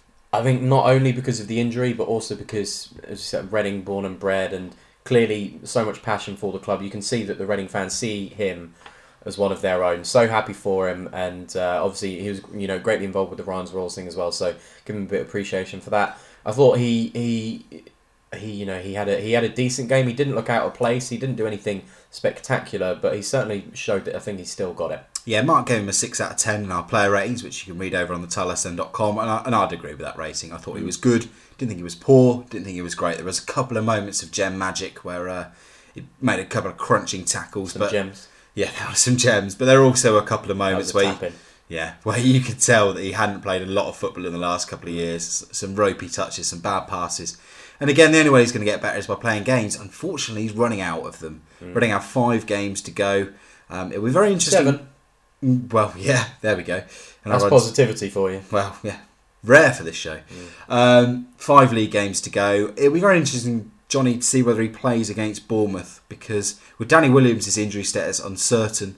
I think, not only because of the injury, but also because, as you said, Reading born and bred, and clearly so much passion for the club. You can see that the Reading fans see him as one of their own. So happy for him, and uh, obviously he was, you know, greatly involved with the Ryan's Royals thing as well. So give him a bit of appreciation for that. I thought he he he you know he had a he had a decent game. He didn't look out of place. He didn't do anything spectacular, but he certainly showed that I think he's still got it. Yeah, Mark gave him a six out of ten in our player ratings, which you can read over on the tilehurst end dot com, and, I, and I'd agree with that rating. I thought he was good. Didn't think he was poor. Didn't think he was great. There was a couple of moments of gem magic where uh, he made a couple of crunching tackles. Some but gems. Yeah, there were some gems, but there were also a couple of That moments was a where, tap in. yeah, where you could tell that he hadn't played a lot of football in the last couple of years. Some ropey touches, some bad passes. And again, the only way he's going to get better is by playing games. Unfortunately, he's running out of them. Mm. Running out five games to go. Um, it'll be very interesting. Seven. Well, yeah, there we go. And That's positivity for you. Well, yeah, rare for this show. Mm. Um, five league games to go. It'll be very interesting, Johnny, to see whether he plays against Bournemouth, because with Danny Williams' injury status uncertain,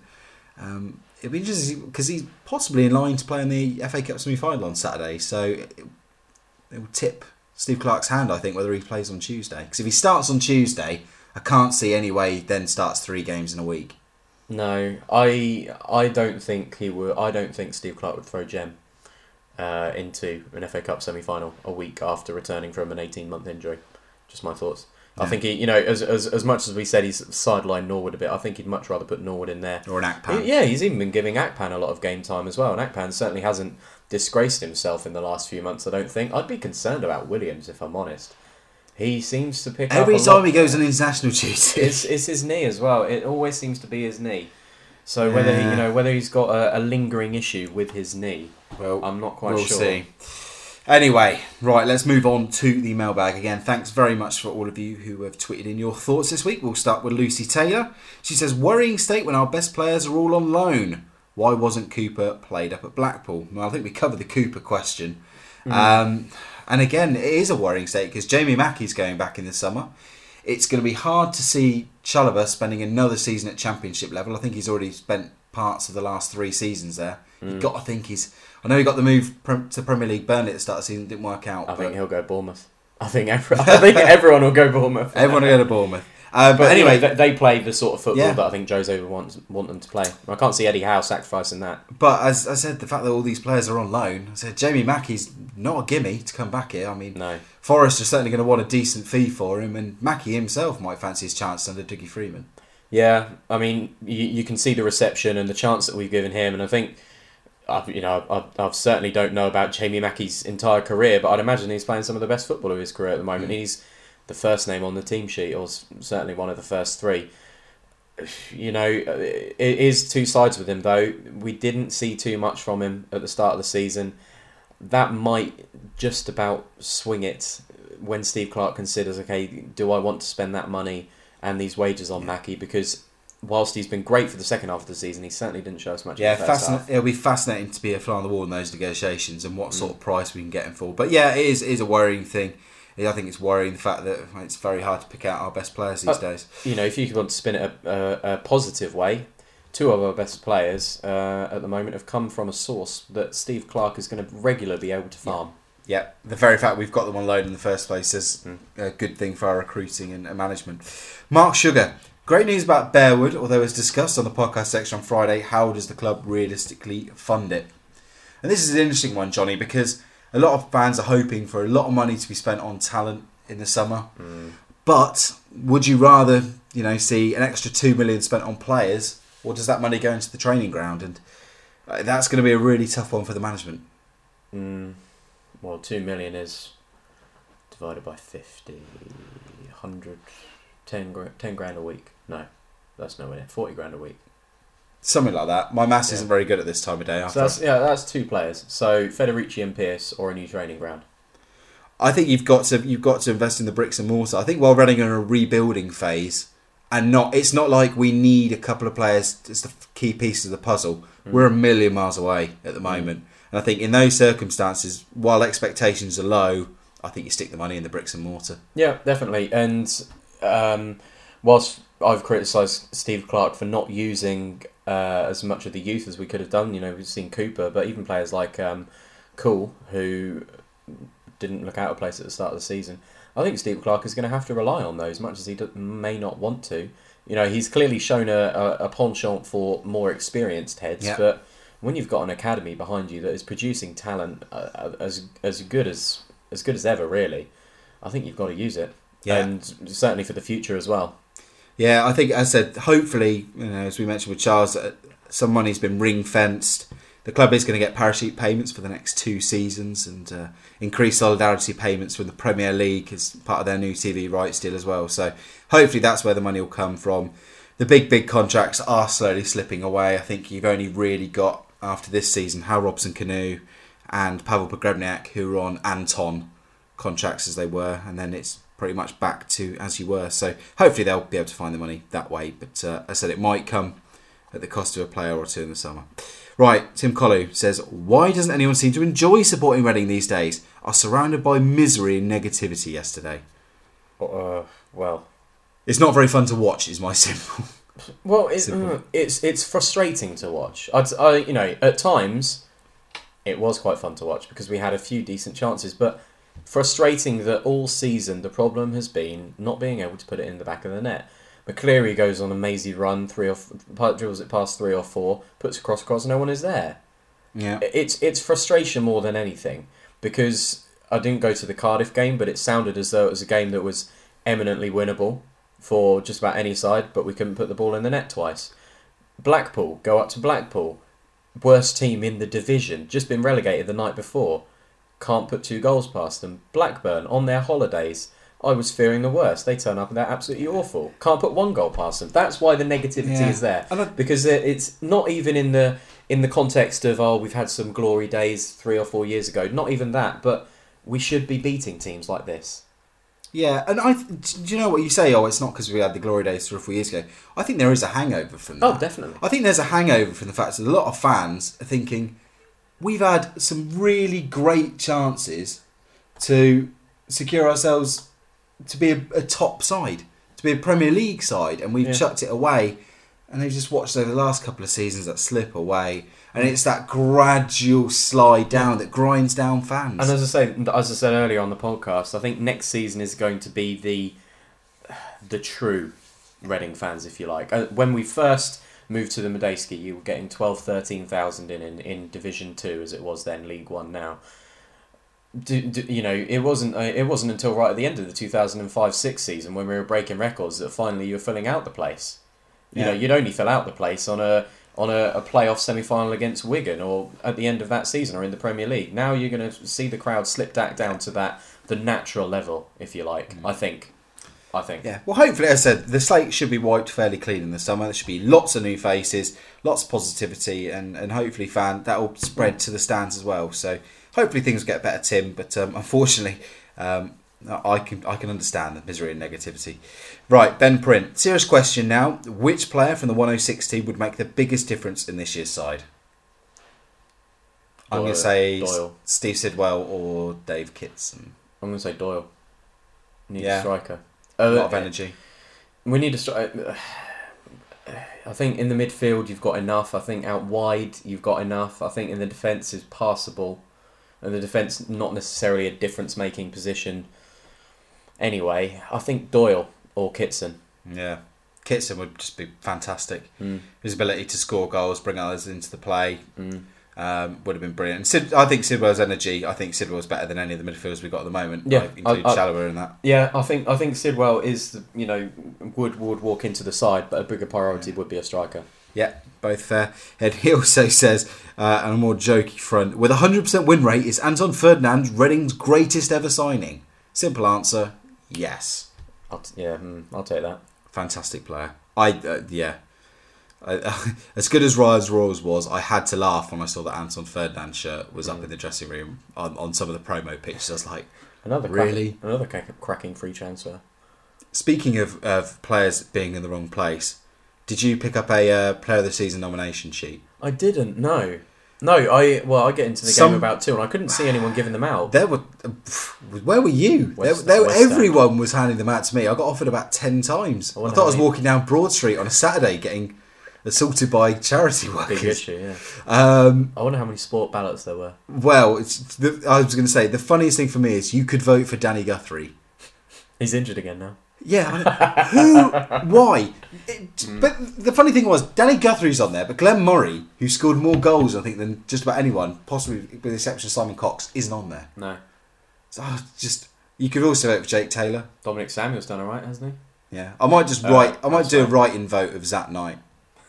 um, it'll be interesting because he's possibly in line to play in the F A Cup semi-final on Saturday. So it, it will tip Steve Clarke's hand, I think, whether he plays on Tuesday. Because if he starts on Tuesday, I can't see any way he then starts three games in a week. No, I I don't think he would. I don't think Steve Clarke would throw Jem uh, into an F A Cup semi-final a week after returning from an eighteen-month injury. Just my thoughts. Yeah. I think he, you know, as as as much as we said he's sidelined Norwood a bit, I think he'd much rather put Norwood in there. Or an Akpan. He, yeah, he's even been giving Akpan a lot of game time as well, and Akpan certainly hasn't disgraced himself in the last few months. I don't think. I'd be concerned about Williams if I'm honest. He seems to pick every up a time lot. he goes on international duty. It's it's his knee as well. It always seems to be his knee. So whether he, you know whether he's got a, a lingering issue with his knee, well, I'm not quite we'll sure. See. Anyway, right, let's move on to the mailbag again. Thanks very much for all of you who have tweeted in your thoughts this week. We'll start with Lucy Taylor. She says, worrying state when our best players are all on loan. Why wasn't Cooper played up at Blackpool? Well, I think we covered the Cooper question. Mm. Um, and again, it is a worrying state because Jamie Mackey's going back in the summer. It's going to be hard to see Chalobah spending another season at Championship level. I think he's already spent parts of the last three seasons there. Mm. You've got to think he's... I know he got the move to Premier League Burnley at the start of the season, didn't work out. I think he'll go Bournemouth. I think, every, I think everyone will go Bournemouth. Everyone will go to Bournemouth. Uh, but, but anyway, you know, they play the sort of football yeah. that I think Jose would want, want them to play. I can't see Eddie Howe sacrificing that. But as I said, the fact that all these players are on loan, I said Jamie Mackey's not a gimme to come back here. I mean, no. Forest are certainly going to want a decent fee for him, and Mackey himself might fancy his chance under Dougie Freeman. Yeah, I mean, you, you can see the reception and the chance that we've given him, and I think, I've, you know, I I've certainly don't know about Jamie Mackey's entire career, but I'd imagine he's playing some of the best football of his career at the moment. Mm. He's the first name on the team sheet, or certainly one of the first three. You know, it is two sides with him, though. We didn't see too much from him at the start of the season. That might just about swing it when Steve Clarke considers, okay, do I want to spend that money and these wages on yeah. Mackey? Because whilst he's been great for the second half of the season, he certainly didn't show us much. Yeah, in the first fascin- half. It'll be fascinating to be a fly on the wall in those negotiations and what mm. sort of price we can get him for. But yeah, it is, it is a worrying thing. I think it's worrying the fact that it's very hard to pick out our best players these uh, days. You know, if you want to spin it a, a, a positive way, two of our best players uh, at the moment have come from a source that Steve Clarke is going to regularly be able to farm. Yeah, yeah. The very fact we've got them on loan in the first place is mm. a good thing for our recruiting and, and management. Mark Sugar, great news about Bearwood, although as discussed on the podcast section on Friday, how does the club realistically fund it? And this is an interesting one, Johnny, because a lot of fans are hoping for a lot of money to be spent on talent in the summer. Mm. But would you rather, you know, see an extra two million spent on players, or does that money go into the training ground? And that's going to be a really tough one for the management. Mm. Well, two million is divided by fifty, one hundred, ten, ten grand a week. No, that's nowhere near. forty grand a week. Something like that. My maths yeah. isn't very good at this time of day. So that's, yeah, that's two players. So Federici and Pearce, or a new training ground. I think you've got to you've got to invest in the bricks and mortar. I think while running in a rebuilding phase, and not it's not like we need a couple of players as the key piece of the puzzle. Mm. We're a million miles away at the moment, mm. and I think in those circumstances, while expectations are low, I think you stick the money in the bricks and mortar. Yeah, definitely. And um, whilst I've criticised Steve Clarke for not using uh, as much of the youth as we could have done. You know, we've seen Cooper, but even players like um, Cool, who didn't look out of place at the start of the season. I think Steve Clarke is going to have to rely on those, much as he do, may not want to. You know, he's clearly shown a, a, a penchant for more experienced heads, yeah. but when you've got an academy behind you that is producing talent uh, as as good as as good as ever, really, I think you've got to use it, yeah. and certainly for the future as well. Yeah, I think, as I said, hopefully, you know, as we mentioned with Charles, uh, some money's been ring-fenced. The club is going to get parachute payments for the next two seasons and uh, increased solidarity payments from the Premier League as part of their new T V rights deal as well. So hopefully that's where the money will come from. the big, big contracts are slowly slipping away. I think you've only really got, after this season, Hal Robson-Kanu and Pavel Pogrebniak, who are on Anton contracts as they were, and then it's pretty much back to as you were. So hopefully they'll be able to find the money that way. But uh, as I said, it might come at the cost of a player or two in the summer. Right, Tim Collu says, why doesn't anyone seem to enjoy supporting Reading these days? Are surrounded by misery and negativity yesterday. Uh, well, it's not very fun to watch, is my simple. Well, it's mm, it's it's frustrating to watch. I'd, I, you know, at times it was quite fun to watch because we had a few decent chances, but frustrating that all season the problem has been not being able to put it in the back of the net. McCleary goes on a mazy run, three or f- drills it past three or four, puts a cross across, no one is there. Yeah, it's it's frustration more than anything because I didn't go to the Cardiff game, but it sounded as though it was a game that was eminently winnable for just about any side, but we couldn't put the ball in the net twice. Blackpool, go up to Blackpool, worst team in the division, just been relegated the night before, can't put two goals past them. Blackburn, on their holidays, I was fearing the worst. They turn up and they're absolutely awful. Can't put one goal past them. That's why the negativity yeah. is there. I, because it's not even in the in the context of, oh, we've had some glory days three or four years ago. Not even that, but we should be beating teams like this. Yeah, and I do you know what you say? Oh, it's not because we had the glory days three or four years ago. I think there is a hangover from that. Oh, definitely. I think there's a hangover from the fact that a lot of fans are thinking we've had some really great chances to secure ourselves to be a, a top side, to be a Premier League side, and we've yeah. chucked it away. And they've just watched over the last couple of seasons that slip away, and it's that gradual slide down that grinds down fans. And as I say, as I said earlier on the podcast, I think next season is going to be the the true Reading fans, if you like. When we first moved to the Medeski, you were getting twelve, thirteen thousand in, in in Division Two, as it was then, League One now. Do, do, you know, it wasn't uh, it wasn't until right at the end of the two thousand five six season when we were breaking records that finally you were filling out the place. You Yeah. know, you'd only fill out the place on a on a, a playoff semi-final against Wigan or at the end of that season or in the Premier League. Now you're going to see the crowd slip back down to that the natural level, if you like. Mm. I think. I think. Yeah. Well, hopefully, as I said, the slate should be wiped fairly clean in the summer. There should be lots of new faces, lots of positivity, and, and hopefully, fan that will spread to the stands as well. So hopefully things will get better, Tim. But um, unfortunately. Um, I can I can understand the misery and negativity. Right, Ben Print. Serious question now. Which player from the one oh six team would make the biggest difference in this year's side? I'm going to say Doyle. Steve Sidwell or Dave Kitson. I'm going to say Doyle. Need Yeah. a striker. A lot Uh, of energy. We need a striker. I think in the midfield you've got enough. I think out wide you've got enough. I think in the defence is passable. And the defence not necessarily a difference-making position. Anyway, I think Doyle or Kitson. Yeah. Kitson would just be fantastic. Mm. His ability to score goals, bring others into the play, Mm. um, would have been brilliant. And Sid, I think Sidwell's energy, I think Sidwell's better than any of the midfielders we've got at the moment. Yeah, like, including I- I- Chalobah in that. Yeah, I think I think Sidwell is, the- you know, would would walk into the side, but a bigger priority would be a striker. Yeah, both fair. And he also says, uh, on a more jokey front, with a one hundred percent win rate, is Anton Ferdinand Reading's greatest ever signing? Simple answer, yes. I'll t- yeah, mm, I'll take that. Fantastic player. I uh, yeah. I, as good as Rise Royals was, I had to laugh when I saw that Anton Ferdinand shirt was up in the dressing room on, on some of the promo pictures. I was like, Another Really? crack, another crack- cracking free transfer. speaking of, of players being in the wrong place, did you pick up a uh, Player of the Season nomination sheet? I didn't. No, no. I well, I get into the Some- game about two, and I couldn't see anyone giving them out. There were, where were you? West- there, there, West End. everyone was handing them out to me. I got offered about ten times. I I, wonder thought I how was many- walking down Broad Street on a Saturday getting assaulted by charity Big workers. issue. Yeah. Um, I wonder how many sport ballots there were. well, it's the, I was going to say the funniest thing for me is you could vote for Danny Guthrie. He's injured again now. Yeah, I know. Who? Why? It, But the funny thing was, Danny Guthrie's on there, but Glenn Murray, who scored more goals, I think, than just about anyone, possibly with the exception of Simon Cox, isn't on there. No. So I just you could also vote for Jake Taylor. Dominic Samuel's done all right, hasn't Yeah, I might just Uh, write. I might that's do a fine. write-in vote of Zat Knight.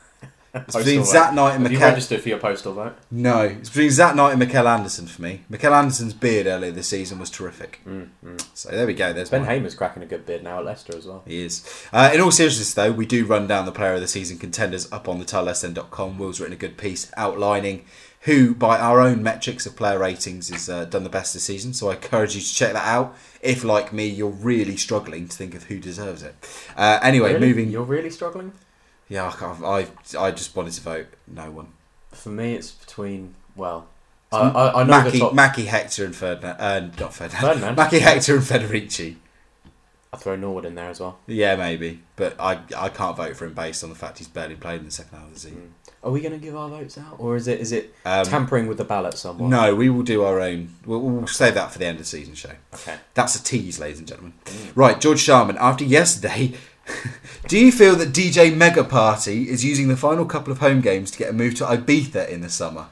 It's between Zat Knight and Have you Mikel. registered for your postal vote? No, it's between Zat Knight and Mikel Anderson for me. Mikel Anderson's beard earlier this season was terrific. Mm, mm. So there we go. There's Ben mine. Hamer's cracking a good beard now at Leicester as well. He is. Uh, in all seriousness, though, we do run down the player of the season contenders up on the tile s n dot com. Will's written a good piece outlining who, by our own metrics of player ratings, has uh, done the best this season. So I encourage you to check that out. If, like me, you're really struggling to think of who deserves it. Uh, anyway, Really? moving. You're really struggling? Yeah, I, can't- I I just wanted to vote no one. For me, it's between, well, I, I, I know Mackie, the top... Mackie, Hector, and Ferdinand. Uh, not Ferdinand. Ferdinand. Mackie, Hector, and Federici. I'll throw Norwood in there as well. Yeah, maybe, but I I can't vote for him based on the fact he's barely played in the second half of the season. Are we going to give our votes out? Or is it is it Um, tampering with the ballot somewhat? No, we will do our own. We'll, we'll save that for the end of the season show. Okay. That's a tease, ladies and gentlemen. Right, George Sharman. After yesterday, do you feel that D J Mega Party is using the final couple of home games to get a move to Ibiza in the summer?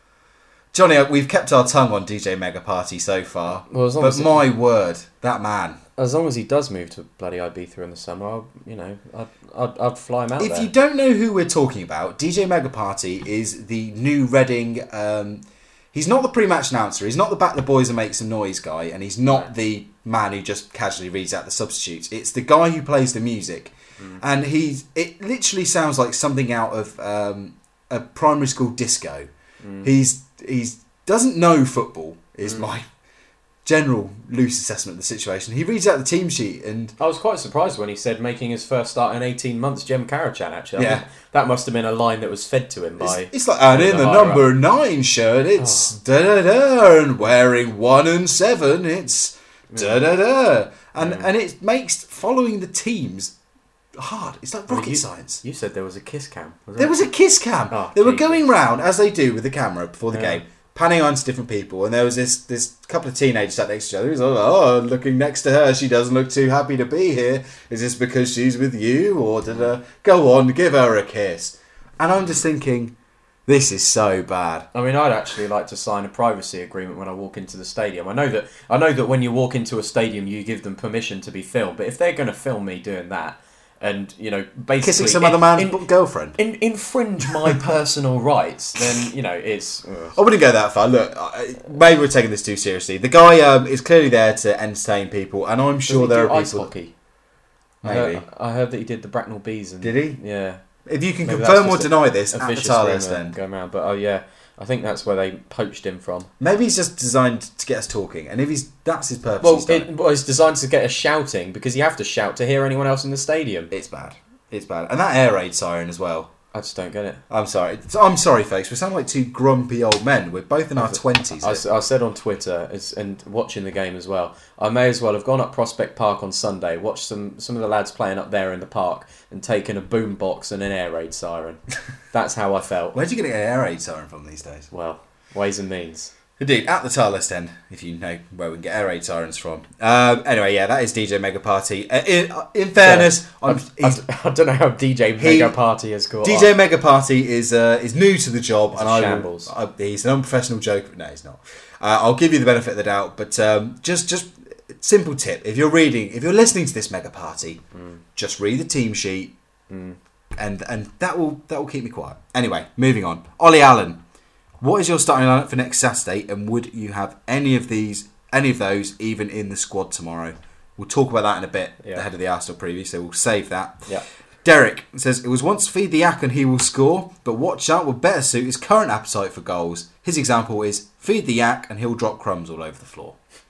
Johnny, we've kept our tongue on D J Mega Party so far, Well, as long but as it- my word, that man. As long as he does move to bloody Ibiza in the summer, I'll, you know, I'd, I'd, I'd fly him out If there. you don't know who we're talking about, D J Mega Party is the new Reading. Um, he's not the pre-match announcer. He's not the back the boys and make some noise guy, and he's not the man who just casually reads out the substitutes. It's the guy who plays the music, mm. and he's. It literally sounds like something out of um, a primary school disco. Mm. He's he's doesn't know football. Is mm. my general loose assessment of the situation. He reads out the team sheet and... I was quite surprised when he said making his first start in eighteen months, Jem Karachan, actually. I Yeah. think that must have been a line that was fed to him by... It's, it's like, and in the number nine shirt, it's da-da-da, and wearing one and seven, it's da-da-da. And, Mm. and it makes following the teams hard. It's like Well, rocket you, science. You said there was a kiss cam. Was There was a kiss cam. Oh, they were Jesus. going round, as they do with the camera before the Yeah. game, panning on to different people, and there was this this couple of teenagers sat next to each other. He was like, oh, looking next to her, she doesn't look too happy to be here. Is this because she's with you, or did uh, go on, give her a kiss? And I'm just thinking, this is so bad. I mean, I'd actually like to sign a privacy agreement when I walk into the stadium. I know that I know that when you walk into a stadium, you give them permission to be filmed. But if they're going to film me doing that, and you know, basically Kissing some in- other man's in- girlfriend. in, infringe my personal rights, then you know it's. ugh. I wouldn't go that far. Look, I- maybe we're taking this too seriously. The guy um, is clearly there to entertain people, and I'm sure Does he there do are ice people. hockey. I Maybe. heard, I heard that he did the Bracknell Bees. And, Did he? Yeah. If you can Maybe confirm that's or just a- deny this, A at the vicious Tar rumour List then. going around, but oh yeah, I think that's where they poached him from. Maybe he's just designed to get us talking, and if he's that's his purpose, Well, he's done it it. was designed to get us shouting because you have to shout to hear anyone else in the stadium. It's bad. It's bad, and that air raid siren as well. I just don't get it. I'm sorry. I'm sorry, folks. We sound like two grumpy old men. We're both in our twenties. I, s- I said on Twitter as, and watching the game as well, I may as well have gone up Prospect Park on Sunday, watched some, some of the lads playing up there in the park, and taken a boom box and an air raid siren. That's how I felt. Where'd you get an air raid siren from these days? Well, ways and means. Indeed, at the Tar List end, if you know where we can get air raid sirens from. Um, anyway, yeah, that is D J Mega Party. Uh, in, uh, in fairness, I, I'm, I, he's- I don't know how D J He- Mega Party has got D J on. Mega Party is uh, is new to the job, It's and a I will, shambles. I, he's an unprofessional joke. No, he's not. Uh, I'll give you the benefit of the doubt, but um, just just simple tip: if you're reading, if you're listening to this Mega Party, Mm. just read the team sheet, Mm. and and that will that will keep me quiet. Anyway, moving on. Ollie Allen, what is your starting lineup for next Saturday, and would you have any of these, any of those, even in the squad tomorrow? We'll talk about that in a bit Yeah. ahead of the Arsenal preview, so we'll save that. Yeah. Derek says, it was once feed the yak and he will score, but watch out would better suit his current appetite for goals. His example is, feed the yak and he'll drop crumbs all over the floor.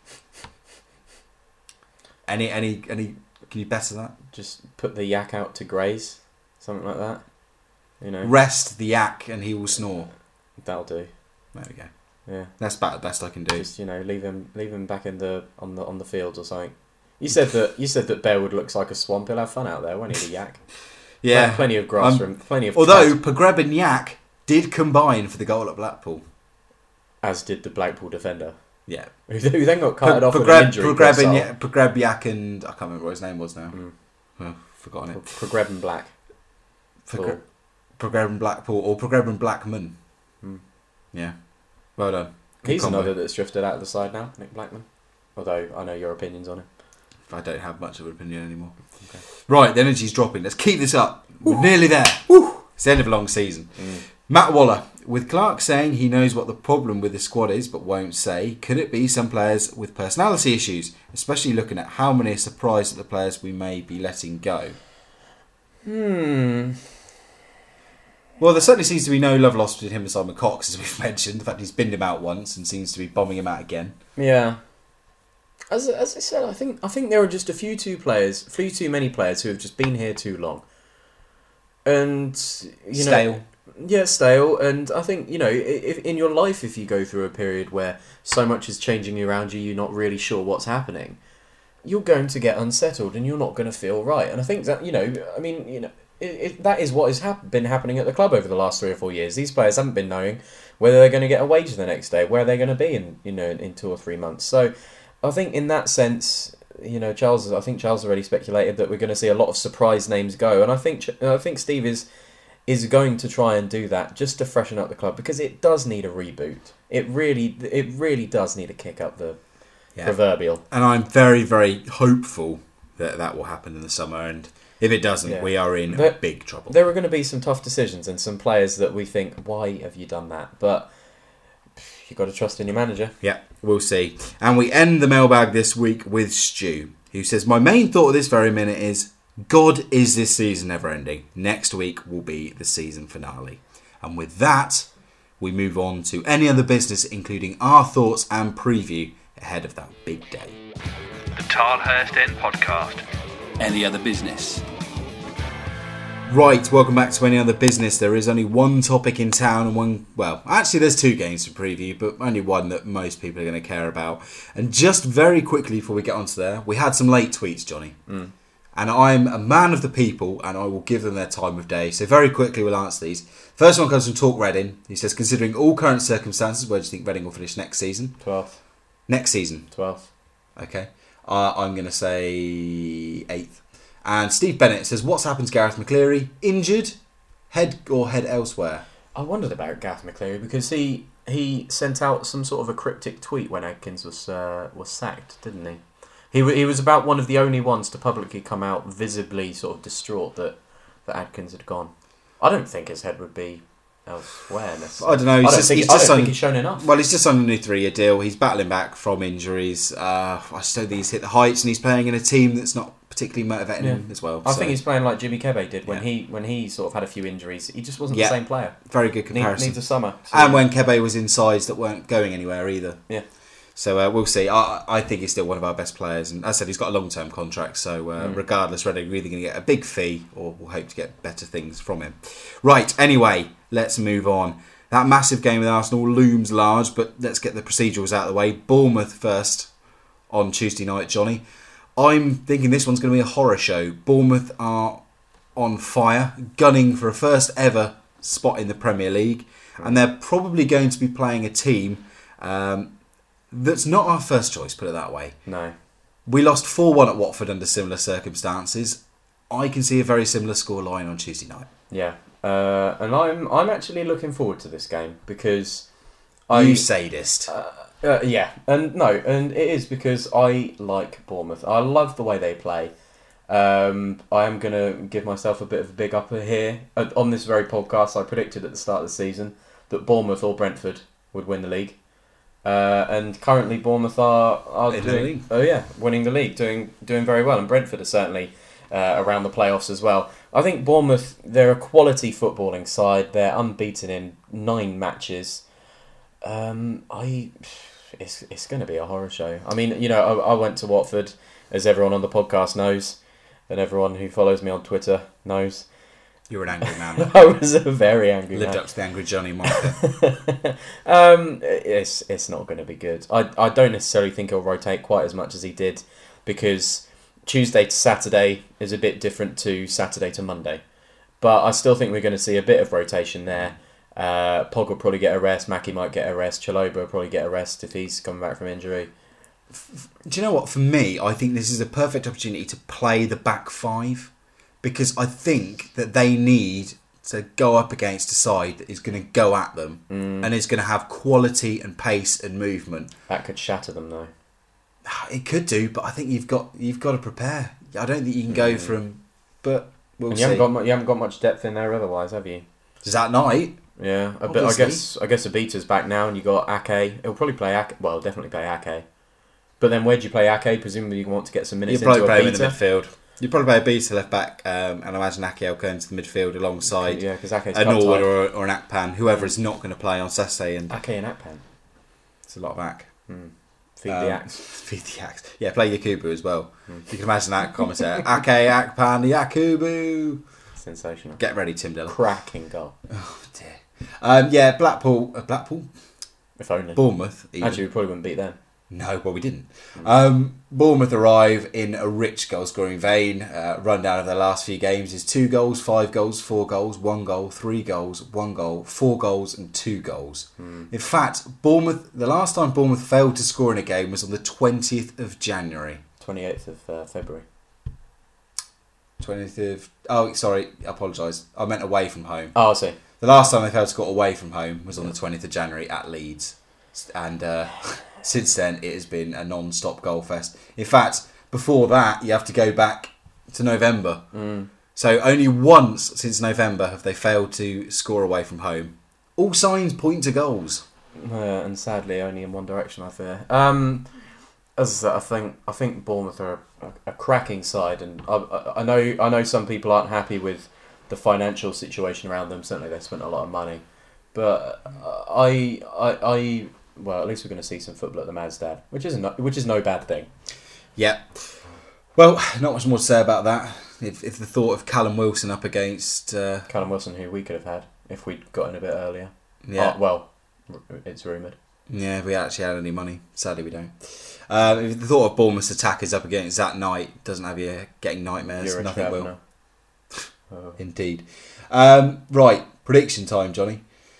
Any, any, any, can you better that? Just put the yak out to graze, something like that. You know, Rest the yak and he will snore. that'll do. There we go. Yeah. That's about the best I can do. Just you know, leave him, leave him back in the on the on the fields or something. You said that you said that Bearwood looks like a swamp. He'll have fun out there, won't he? The yak. Yeah. Plenty of grass Um, for him. Plenty of. Although grass, Pagreb and Yak did combine for the goal at Blackpool. as did the Blackpool defender, Yeah. who who then got carted off with an Pagreb, injury. Pagreb, poor and soul. Yak, Pagreb, Yak and I can't remember what his name was now. Mm. Oh, forgotten it. Pagreb and Black. Pagreb, Pagreb and Blackpool or Pagreb and Blackman. Mm. Yeah. Well done. Good He's combo. another that's drifted out of the side now, Nick Blackman. Although I know your opinions on him. I don't have much of an opinion anymore. Okay. Right, the energy's dropping. Let's keep this up. We're nearly there. It's the end of a long season. Mm. Matt Waller, with Clark saying he knows what the problem with the squad is but won't say, could it be some players with personality issues, especially looking at how many are surprised at the players we may be letting go? Hmm. Well, there certainly seems to be no love lost between him and Simon Cox, as we've mentioned. The fact he's binned him out once and seems to be bombing him out again. Yeah. As as I said, I think I think there are just a few too players, few too many players who have just been here too long, and you know, Stale. yeah, stale. And I think you know, if, in your life, if you go through a period where so much is changing around you, you're not really sure what's happening, you're going to get unsettled, and you're not going to feel right. And I think that you know, I mean, you know, it, it, that is what has hap- been happening at the club over the last three or four years. These players haven't been knowing whether they're going to get a wage the next day, where they're going to be in you know in two or three months. So. I think in that sense, you know, Charles. I think Charles already speculated that we're going to see a lot of surprise names go, and I think I think Steve is is going to try and do that just to freshen up the club because it does need a reboot. It really, it really does need to kick up the Yeah. proverbial. And I'm very, very hopeful that that will happen in the summer. And if it doesn't, Yeah. we are in There- big trouble. There are going to be some tough decisions and some players that we think, why have you done that? But you've got to trust in your manager. Yeah, we'll see. And we end the mailbag this week with Stu, who says, my main thought at this very minute is, God, is this season ever ending? Next week will be the season finale. And with that, we move on to any other business, including our thoughts and preview ahead of that big day. The Tilehurst End Podcast. Any other business? Right, welcome back to Any Other Business. There is only one topic in town and one, well, actually there's two games to preview, but only one that most people are going to care about. And just very quickly before we get onto there, we had some late tweets, Johnny. Mm. And I'm a man of the people and I will give them their time of day. So very quickly we'll answer these. First one comes from Talk Reading. He says, considering all current circumstances, where do you think Reading will finish next season? twelfth. Next season? twelfth. Okay. Uh, I'm going to say eighth. And Steve Bennett says, what's happened to Gareth McCleary? Injured? Head or head elsewhere? I wondered about Gareth McCleary because he he sent out some sort of a cryptic tweet when Adkins was uh, was sacked, didn't he? He w- he was about one of the only ones to publicly come out visibly sort of distraught that, that Adkins had gone. I don't think his head would be elsewhere necessarily. I don't know. He's I don't just, think, he's I just don't on, think he's shown enough. Well, he's just on a new three-year deal. He's battling back from injuries. Uh, I just don't think he's hit the heights, and he's playing in a team that's not particularly motivating Yeah. him as well. I so. think he's playing like Jimmy Kebe did when Yeah. he when he sort of had a few injuries. He just wasn't Yeah. the same player. Very good Need, comparison. needs a summer. So- And when Kebe was in sides that weren't going anywhere either. Yeah. So uh, we'll see. I, I think he's still one of our best players. And as I said, he's got a long-term contract. So uh, Mm. regardless, Reading are either going to get a big fee or we'll hope to get better things from him. Right, anyway, let's move on. That massive game with Arsenal looms large, but let's get the procedurals out of the way. Bournemouth first on Tuesday night, Johnny. I'm thinking this one's going to be a horror show. Bournemouth are on fire, gunning for a first ever spot in the Premier League. And they're probably going to be playing a team um, that's not our first choice, put it that way. No. We lost four one at Watford under similar circumstances. I can see a very similar scoreline on Tuesday night. Yeah. Uh, and I'm I'm actually looking forward to this game because I You sadist. Uh, uh, yeah, and no, and it is because I like Bournemouth. I love the way they play. Um, I am going to give myself a bit of a big upper here. Uh, on this very podcast, I predicted at the start of the season that Bournemouth or Brentford would win the league. Uh, and currently Bournemouth are, are In the doing, league. oh yeah, winning the league, doing doing very well. And Brentford are certainly uh, around the playoffs as well. I think Bournemouth, they're a quality footballing side. They're unbeaten in nine matches. Um, I, it's it's going to be a horror show. I mean, you know, I, I went to Watford, as everyone on the podcast knows, and everyone who follows me on Twitter knows. You're an angry man. I was a very angry Lived man. up to the Angry Johnny marker. um, it's it's not going to be good. I I don't necessarily think he'll rotate quite as much as he did, because Tuesday to Saturday is a bit different to Saturday to Monday. But I still think we're going to see a bit of rotation there. Uh, Pog will probably get a rest. Mackie might get a rest. Chalobah will probably get a rest if he's coming back from injury. Do you know what? For me, I think this is a perfect opportunity to play the back five, because I think that they need to go up against a side that is going to go at them Mm. and is going to have quality and pace and movement. That could shatter them though. It could do, but I think you've got you've got to prepare. I don't think you can go Mm. from, but We'll and see. you haven't got mu- you haven't got much depth in there otherwise, have you? Is that night? Yeah, a bit, I Obviously. guess I guess Abita's back now, and you got Ake. He'll probably play Ake. Well, definitely play Ake. But then where do you play Ake? Presumably you want to get some minutes You'll probably into play him in the Abita. midfield. You'll probably play a Beats left back, um, and I imagine Akel going to the midfield alongside Yeah, because Ake's a cut Norwood tight. or, or an Akpan, whoever is not going to play on Saturday, and Ake and Akpan. it's a lot of Ak. Feed Um, the axe. Feed the axe. Yeah, play Yakubu as well. You can imagine that commentator. Ake, Akpan, Yakubu. Sensational. Get ready, Tim Dillon. Cracking goal. Oh dear. Um, yeah, Blackpool, uh, Blackpool, If only. Bournemouth. Even. Actually, we probably wouldn't beat them. No, well, we didn't. Um, Bournemouth arrive in a rich goal-scoring vein. Uh, rundown of their last few games is two goals, five goals, four goals, one goal, three goals, one goal, four goals, and two goals. In fact, Bournemouth. The last time Bournemouth failed to score in a game was on the twentieth of January. twenty-eighth of uh, February. twentieth of. Oh, sorry. I apologise. I meant away from home. Oh, I see. The last time they failed to score away from home was on the twentieth of January at Leeds. And uh, since then, it has been a non-stop goal fest. In fact, before that, you have to go back to November. Mm. So only once since November have they failed to score away from home. All signs point to goals. Uh, and sadly, only in one direction, I fear. Um, as I said, I think I think Bournemouth are a, a cracking side, and I, I, I know I know some people aren't happy with the financial situation around them. Certainly, they spent a lot of money, but I I, I well, at least we're going to see some football at the Mazdad, which is no, which is no bad thing. Yeah. Well, not much more to say about that. If, if the thought of Callum Wilson up against... Uh, Callum Wilson, who we could have had if we'd gotten a bit earlier. yeah, Oh, well, r- it's rumoured. yeah, if we actually had any money. Sadly, we don't. Uh, if the thought of Bournemouth's attackers up against that night doesn't have you getting nightmares, You're a nothing will. traveller. Oh. Indeed. Um, right, prediction time, Johnny.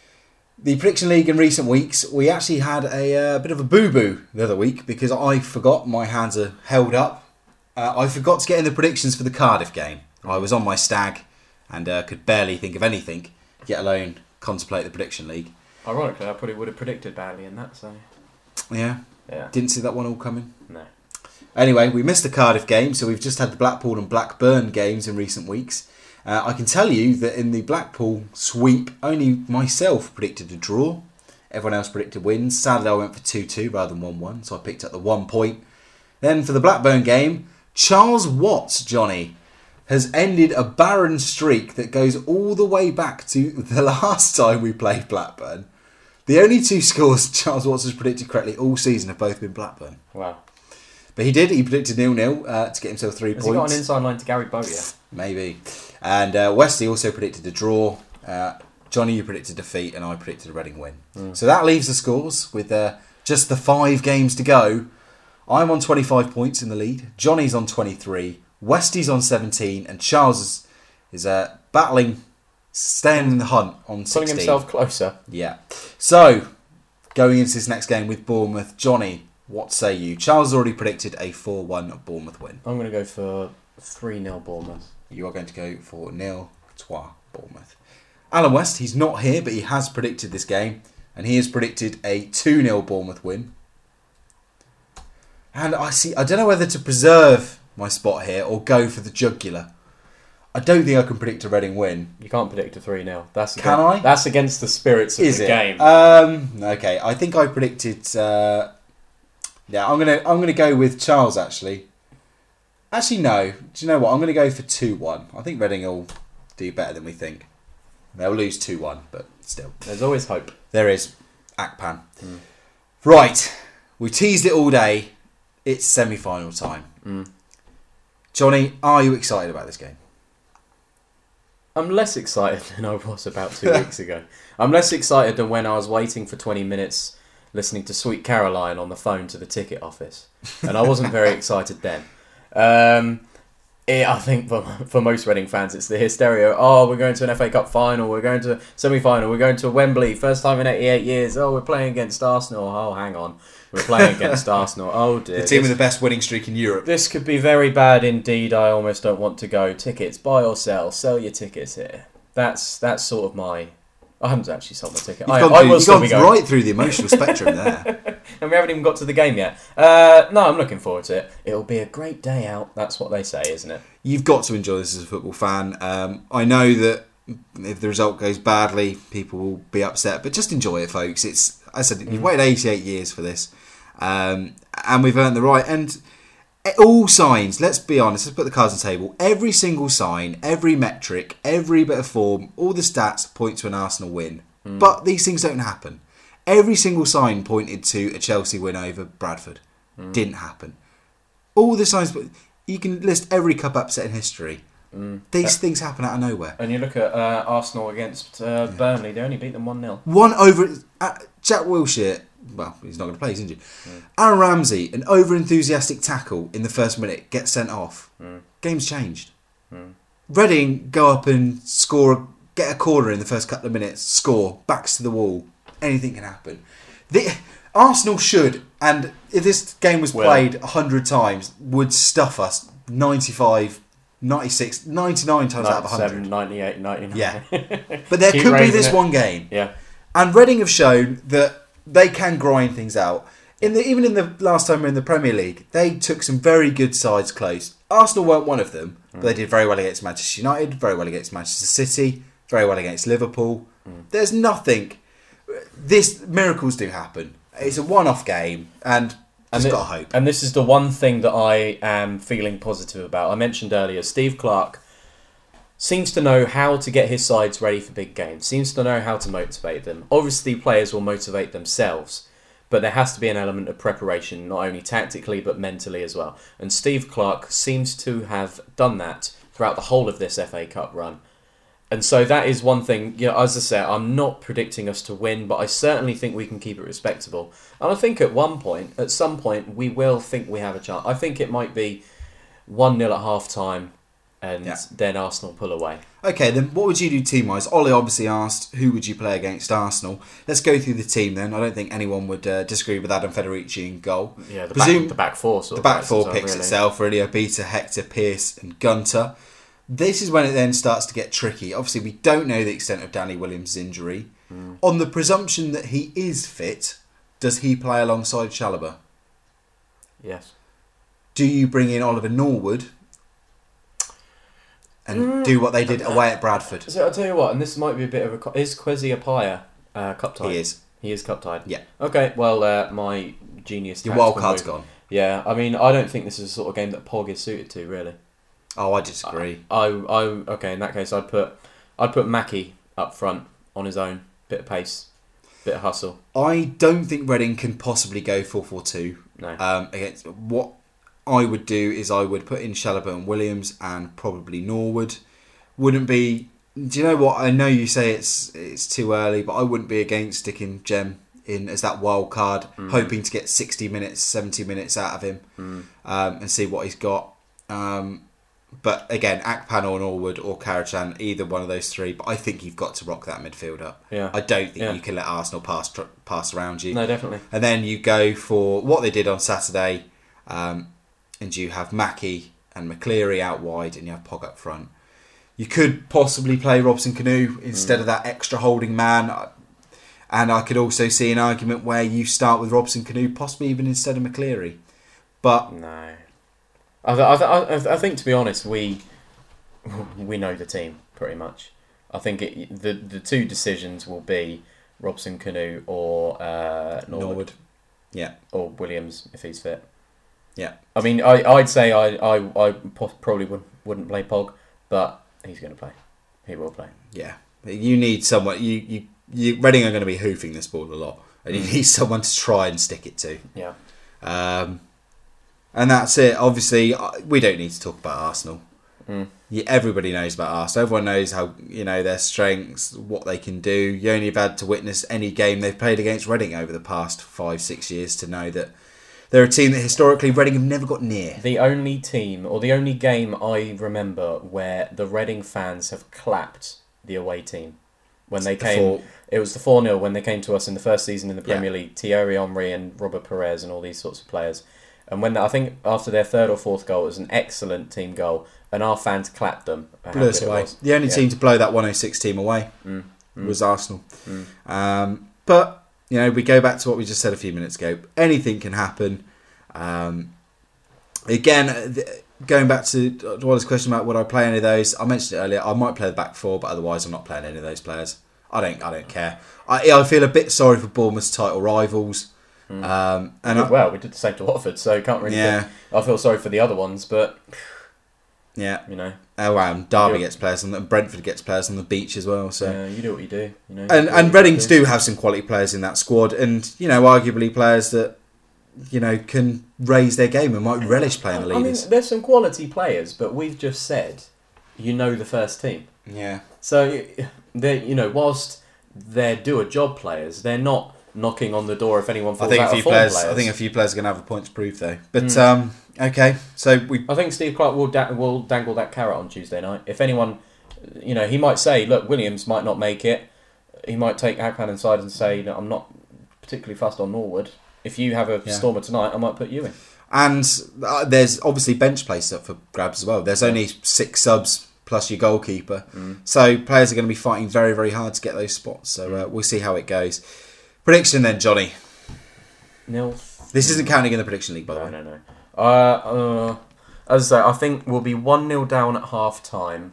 The Prediction League in recent weeks, we actually had a uh, bit of a boo-boo the other week because I forgot, my hands are held up. Uh, I forgot to get in the predictions for the Cardiff game. I was on my stag and uh, could barely think of anything, let alone contemplate the Prediction League. Ironically, I probably would have predicted badly in that, so... Yeah, Yeah. didn't see that one all coming. No. Anyway, we missed the Cardiff game, so we've just had the Blackpool and Blackburn games in recent weeks. Uh, I can tell you that in the Blackpool sweep, only myself predicted a draw. Everyone else predicted wins. Sadly, I went for two two rather than one one, so I picked up the one point. Then for the Blackburn game, Charles Watts, Johnny, has ended a barren streak that goes all the way back to the last time we played Blackburn. The only two scores Charles Watts has predicted correctly all season have both been Blackburn. Wow. But he did. He predicted nil nil uh, to get himself three Has points. he got an inside line to Gary Bowyer? Maybe. And uh, Westy also predicted a draw. Uh, Johnny, you predicted defeat, and I predicted a Reading win. Mm. So that leaves the scores with uh, just the five games to go. I'm on twenty-five points in the lead. Johnny's on twenty-three. Westy's on seventeen. And Charles is, is uh, battling, staying in the hunt on sixteen. Pulling himself closer. Yeah. So, going into this next game with Bournemouth, Johnny, what say you? Charles has already predicted a four one Bournemouth win. I'm going to go for three nil Bournemouth. You are going to go for nil trois Bournemouth. Alan West, he's not here, but he has predicted this game, and he has predicted a two nil Bournemouth win. And I see. I don't know whether to preserve my spot here or go for the jugular. I don't think I can predict a Reading win. You can't predict a three nil. That's Can against, I? That's against the spirits of Is the it? game. Um, okay, I think I predicted. Uh, yeah, I'm gonna I'm gonna go with Charles actually. Actually, no. Do you know what? I'm going to go for two one. I think Reading will do better than we think. They'll lose two one, but still. There's always hope. There is. Akpan. Mm. Right. We teased it all day. It's semi-final time. Mm. Johnny, are you excited about this game? I'm less excited than I was about two weeks ago. I'm less excited than when I was waiting for twenty minutes listening to Sweet Caroline on the phone to the ticket office. And I wasn't very excited then. Um, it, I think for, for most Reading fans, it's the hysteria. Oh, we're going to an F A Cup final. We're going to a semi-final. We're going to Wembley. First time in eighty-eight years. Oh, we're playing against Arsenal. Oh, hang on. We're playing against Arsenal. Oh, dear. The team this, with the best winning streak in Europe. This could be very bad indeed. I almost don't want to go. Tickets, buy or sell. Sell your tickets here. That's that's sort of my... I haven't actually sold my ticket. You've I, gone, I through, will you've still gone be going. right through the emotional spectrum there. And we haven't even got to the game yet. Uh, no, I'm looking forward to it. It'll be a great day out. That's what they say, isn't it? you've got to enjoy this as a football fan. Um, I know that if the result goes badly, people will be upset, but just enjoy it, folks. It's, I said, you've waited eighty-eight years for this, um, and we've earned the right. And all signs, let's be honest, let's put the cards on the table. Every single sign, every metric, every bit of form, all the stats point to an Arsenal win. Mm. But these things don't happen. Every single sign pointed to a Chelsea win over Bradford. Mm. Didn't happen. All the signs, you can list every cup upset in history. Mm. These uh, things happen out of nowhere. And you look at uh, Arsenal against uh, yeah. Burnley, they only beat them one nil. One over... Uh, Jack Wilshere, well, he's not going to play, he's injured. Mm. Aaron Ramsey, an over-enthusiastic tackle in the first minute, gets sent off. Mm. Game's changed. Mm. Reading go up and score, get a corner in the first couple of minutes, score, backs to the wall. Anything can happen. The, Arsenal should, and if this game was played a well, hundred times, would stuff us ninety-five, ninety-six, ninety-nine times out of one hundred. ninety-eight, ninety-nine. Yeah. But there could be this it. one game. Yeah. And Reading have shown that they can grind things out. In the, even in the last time we were in the Premier League, they took some very good sides close. Arsenal weren't one of them, mm. but they did very well against Manchester United, very well against Manchester City, very well against Liverpool. Mm. There's nothing... This miracles do happen. It's a one-off game, and just got hope. And this is the one thing that I am feeling positive about. I mentioned earlier, Steve Clarke seems to know how to get his sides ready for big games. Seems to know how to motivate them. Obviously, players will motivate themselves, but there has to be an element of preparation, not only tactically but mentally as well. And Steve Clarke seems to have done that throughout the whole of this F A Cup run. And so that is one thing, you know, as I said, I'm not predicting us to win, but I certainly think we can keep it respectable. And I think at one point, at some point, we will think we have a chance. I think it might be one nil at half-time, and yeah. then Arsenal pull away. Okay, then what would you do team-wise? Ollie obviously asked, who would you play against Arsenal? Let's go through the team then. I don't think anyone would uh, disagree with Adam Federici in goal. Yeah, the, Presume, back, the back four sort The of back four picks really. itself, really. Obita, Hector, Pearce and Gunter. This is when it then starts to get tricky. Obviously, we don't know the extent of Danny Williams' injury. Mm. On the presumption that he is fit, does he play alongside Chalobah? Yes. Do you bring in Oliver Norwood and mm. do what they did away at Bradford? So I'll tell you what, and this might be a bit of a... Is Kwesi Appiah uh, cup tied? He is. He is cup tied? Yeah. Okay, well, uh, my genius... Your wild card's gone. Yeah, I mean, I don't think this is the sort of game that Pog is suited to, really. Oh, I disagree. I, I, I, okay. In that case, I'd put, I'd put Mackie up front on his own. Bit of pace, bit of hustle. I don't think Reading can possibly go four four two. No. Um, against what I would do is I would put in Chalobah and Williams and probably Norwood. Wouldn't be. Do you know what? I know you say it's it's too early, but I wouldn't be against sticking Jem in as that wild card, mm. hoping to get sixty minutes, seventy minutes out of him, mm. um, and see what he's got. Um, But again, Akpan or Norwood or Karachan, either one of those three. But I think you've got to rock that midfield up. Yeah. I don't think yeah. you can let Arsenal pass tr- pass around you. No, definitely. And then you go for what they did on Saturday, um, and you have Mackie and McCleary out wide, and you have Pog up front. You could possibly play Robson Kanu instead mm. of that extra holding man. And I could also see an argument where you start with Robson Kanu, possibly even instead of McCleary. But no. I, th- I, th- I think, to be honest, we we know the team pretty much. I think it, the the two decisions will be Robson Kanu or uh, Norwood. Norwood, yeah, or Williams if he's fit. Yeah, I mean, I I'd say I I, I probably wouldn't wouldn't play Pog, but he's going to play. He will play. Yeah, you need someone. You you you Reading are going to be hoofing this ball a lot, and you need someone to try and stick it to. Yeah. Um. And that's it. Obviously, we don't need to talk about Arsenal. Mm. Yeah, everybody knows about Arsenal. Everyone knows how, you know, their strengths, what they can do. You only have had to witness any game they've played against Reading over the past five, six years to know that they're a team that historically Reading have never got near. The only team, or the only game I remember where the Reading fans have clapped the away team when they came. Four. It was the four nil when they came to us in the first season in the Premier yeah. League. Thierry Henry and Robert Perez and all these sorts of players. And when I think after their third or fourth goal, it was an excellent team goal, and our fans clapped them. Blew us away. The only yeah. team to blow that one oh six team away mm, mm. was Arsenal. Mm. Um, but you know, we go back to what we just said a few minutes ago. Anything can happen. Um, again, going back to Waller's question about would I play any of those, I mentioned it earlier. I might play the back four, but otherwise I'm not playing any of those players. I don't. I don't care. I, I feel a bit sorry for Bournemouth's title rivals. Mm. Um, and we did I, well, we did the same to Watford, so can't really. Yeah. Think, I feel sorry for the other ones, but yeah, you know. Oh wow, and Derby gets players on the, and Brentford gets players on the beach as well. So yeah, you do what you do. You know. And and Reading do have some quality players in that squad, and you know, arguably players that you know can raise their game and might relish playing the leaders. I mean, there's some quality players, but we've just said, you know, the first team. Yeah. So they, you know, whilst they're do a job players, they're not knocking on the door if anyone falls I think out a few of form players, players. I think a few players are going to have a point to prove though. But mm. um, okay, so we. I think Steve Clarke will da- will dangle that carrot on Tuesday night. If anyone, you know, he might say, look, Williams might not make it. He might take Akpan inside and say, no, I'm not particularly fussed on Norwood. If you have a yeah. stormer tonight, I might put you in. And uh, there's obviously bench place up for grabs as well. There's yeah. only six subs plus your goalkeeper. Mm. So players are going to be fighting very, very hard to get those spots. So uh, we'll see how it goes. Prediction then, Johnny. Nil. This isn't counting in the prediction league, by the no, way. No, no, no. Uh, uh, as I say, I think we'll be one nil down at half time.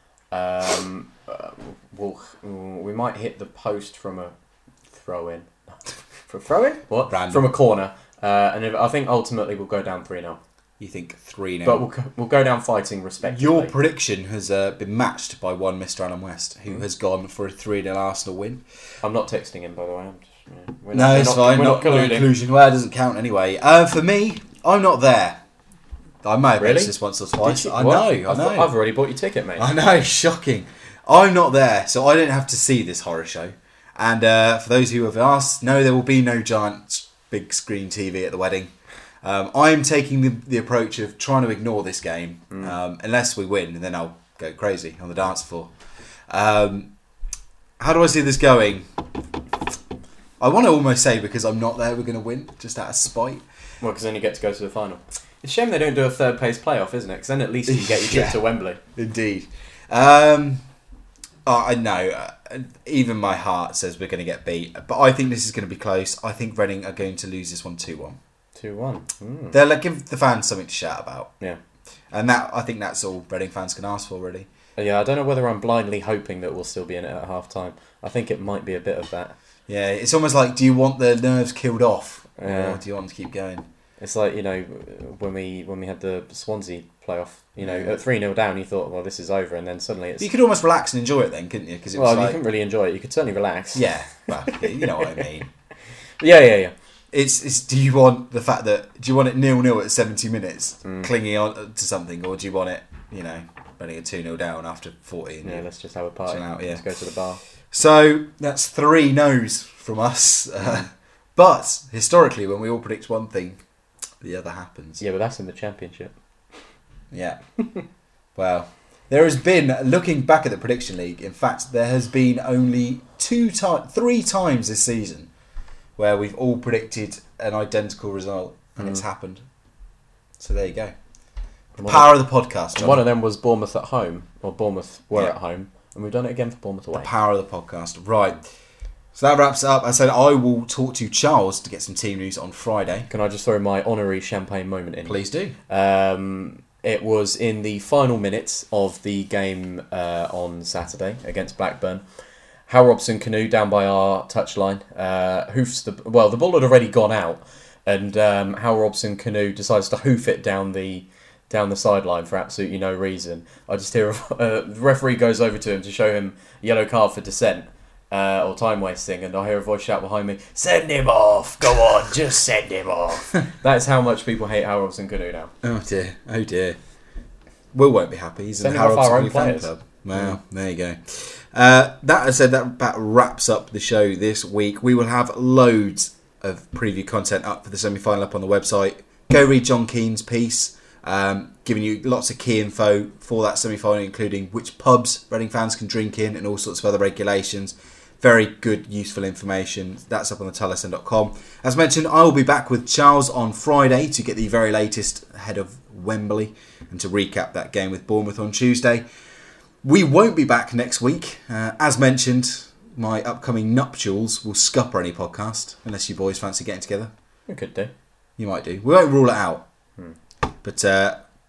Um, uh, we'll, we might hit the post from a throw in. For throw in? What? Random. From a corner. Uh, and if, I think ultimately we'll go down three nil. You think three nil? But we'll, we'll go down fighting respectively. Your prediction has uh, been matched by one Mister Alan West, who mm. has gone for a three nil Arsenal win. I'm not texting him, by the way. I'm just, you know, we're no, not, it's we're fine. Not, not, we're not not inclusion. Well, it doesn't count anyway. Uh, for me, I'm not there. I may have really? mentioned this once or twice. I what? know, I I've, know. I've already bought your ticket, mate. I know, shocking. I'm not there, so I didn't have to see this horror show. And uh, for those who have asked, no, there will be no giant big screen T V at the wedding. Um, I'm taking the, the approach of trying to ignore this game. Mm. Um, unless we win, and then I'll go crazy on the dance floor. Um, how do I see this going? I want to almost say because I'm not there, we're going to win, just out of spite. Well, because then you get to go to the final. It's a shame they don't do a third place playoff, isn't it? Because then at least you get your trip yeah, to Wembley. Indeed. Um, oh, I know. Uh, even my heart says we're going to get beat. But I think this is going to be close. I think Reading are going to lose this one two one. two one. Mm. They'll like, give the fans something to shout about. Yeah. And that I think that's all Reading fans can ask for, really. Yeah, I don't know whether I'm blindly hoping that we'll still be in it at half time. I think it might be a bit of that. Yeah, it's almost like, do you want the nerves killed off? Yeah. Or do you want them to keep going? It's like, you know, when we when we had the Swansea playoff, you know, at three nil down, you thought, well, this is over, and then suddenly it's... You could almost relax and enjoy it then, couldn't you? Cause it well, was like... you couldn't really enjoy it. You could certainly relax. Yeah, well, you know what I mean. Yeah, yeah, yeah. It's, it's do you want the fact that... Do you want it nil nil at seventy minutes, mm. clinging on to something, or do you want it, you know, running a two nil down after forty? Yeah, let's just have a party. Out, yeah. Let's go to the bar. So, that's three no's from us. Uh, but, historically, when we all predict one thing... The other happens. Yeah, but that's in the Championship. Yeah. Well, there has been, looking back at the Prediction League, in fact, there has been only two times, three times this season where we've all predicted an identical result and mm. it's happened. So there you go. The power of, of the podcast. Johnny. One of them was Bournemouth at home, or Bournemouth were yeah. at home, and we've done it again for Bournemouth away. The power of the podcast. Right. So that wraps it up. I said I will talk to Charles to get some team news on Friday. Can I just throw my honorary champagne moment in? Please do. Um, it was in the final minutes of the game uh, on Saturday against Blackburn. Hal Robson-Kanu down by our touchline. Uh, hoofs the well, the ball had already gone out, and um, Hal Robson-Kanu decides to hoof it down the down the sideline for absolutely no reason. I just hear a, the referee goes over to him to show him a yellow card for dissent. Uh, or time wasting, and I hear a voice shout behind me, "Send him off! Go on, just send him off!" That's how much people hate Hal Robson-Kanu now. Oh dear, oh dear. Will won't be happy. He's in the Send him Hal off our own Robson-Kanu fan players. club. Wow, Yeah. there you go. Uh, that I said that about wraps up the show this week. We will have loads of preview content up for the semi-final up on the website. Go read John Keane's piece, um, giving you lots of key info for that semi-final, including which pubs Reading fans can drink in and all sorts of other regulations. Very good, useful information. That's up on the tull s n dot com. As mentioned, I will be back with Charles on Friday to get the very latest ahead of Wembley and to recap that game with Bournemouth on Tuesday. We won't be back next week. Uh, as mentioned, my upcoming nuptials will scupper any podcast, unless you boys fancy getting together. We could do. You might do. We won't rule it out. Hmm. But uh,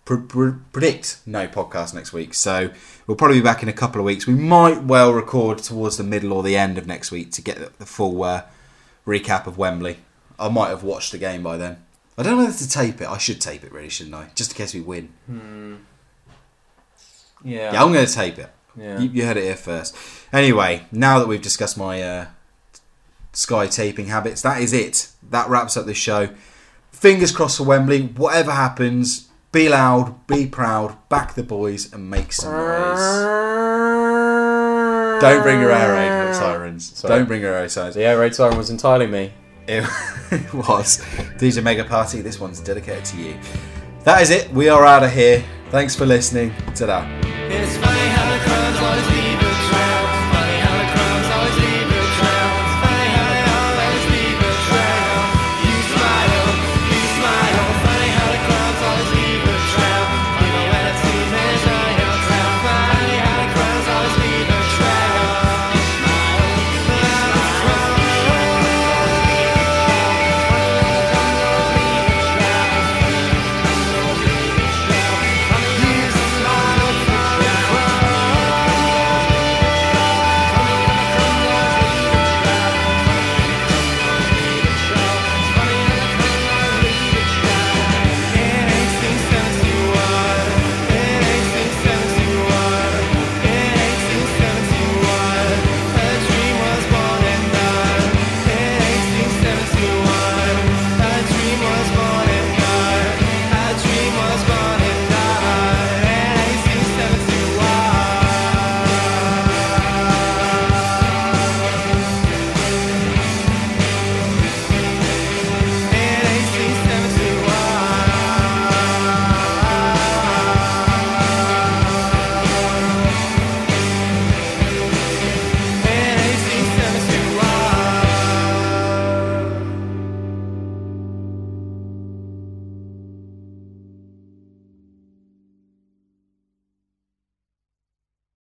pr- pr- predict no podcast next week. So we'll probably be back in a couple of weeks. We might well record towards the middle or the end of next week to get the full uh, recap of Wembley. I might have watched the game by then. I don't know whether to tape it. I should tape it, really, shouldn't I? Just in case we win. Hmm. Yeah. Yeah, I'm going to tape it. Yeah. You, you heard it here first. Anyway, now that we've discussed my uh, Sky taping habits, that is it. That wraps up this show. Fingers crossed for Wembley. Whatever happens, be loud, be proud, back the boys, and make some noise. Don't bring your air raid sirens. Sorry. Don't bring your air raid sirens. The air raid siren was entirely me. It, it was. D J Mega Party, this one's dedicated to you. That is it. We are out of here. Thanks for listening. Ta-da. It's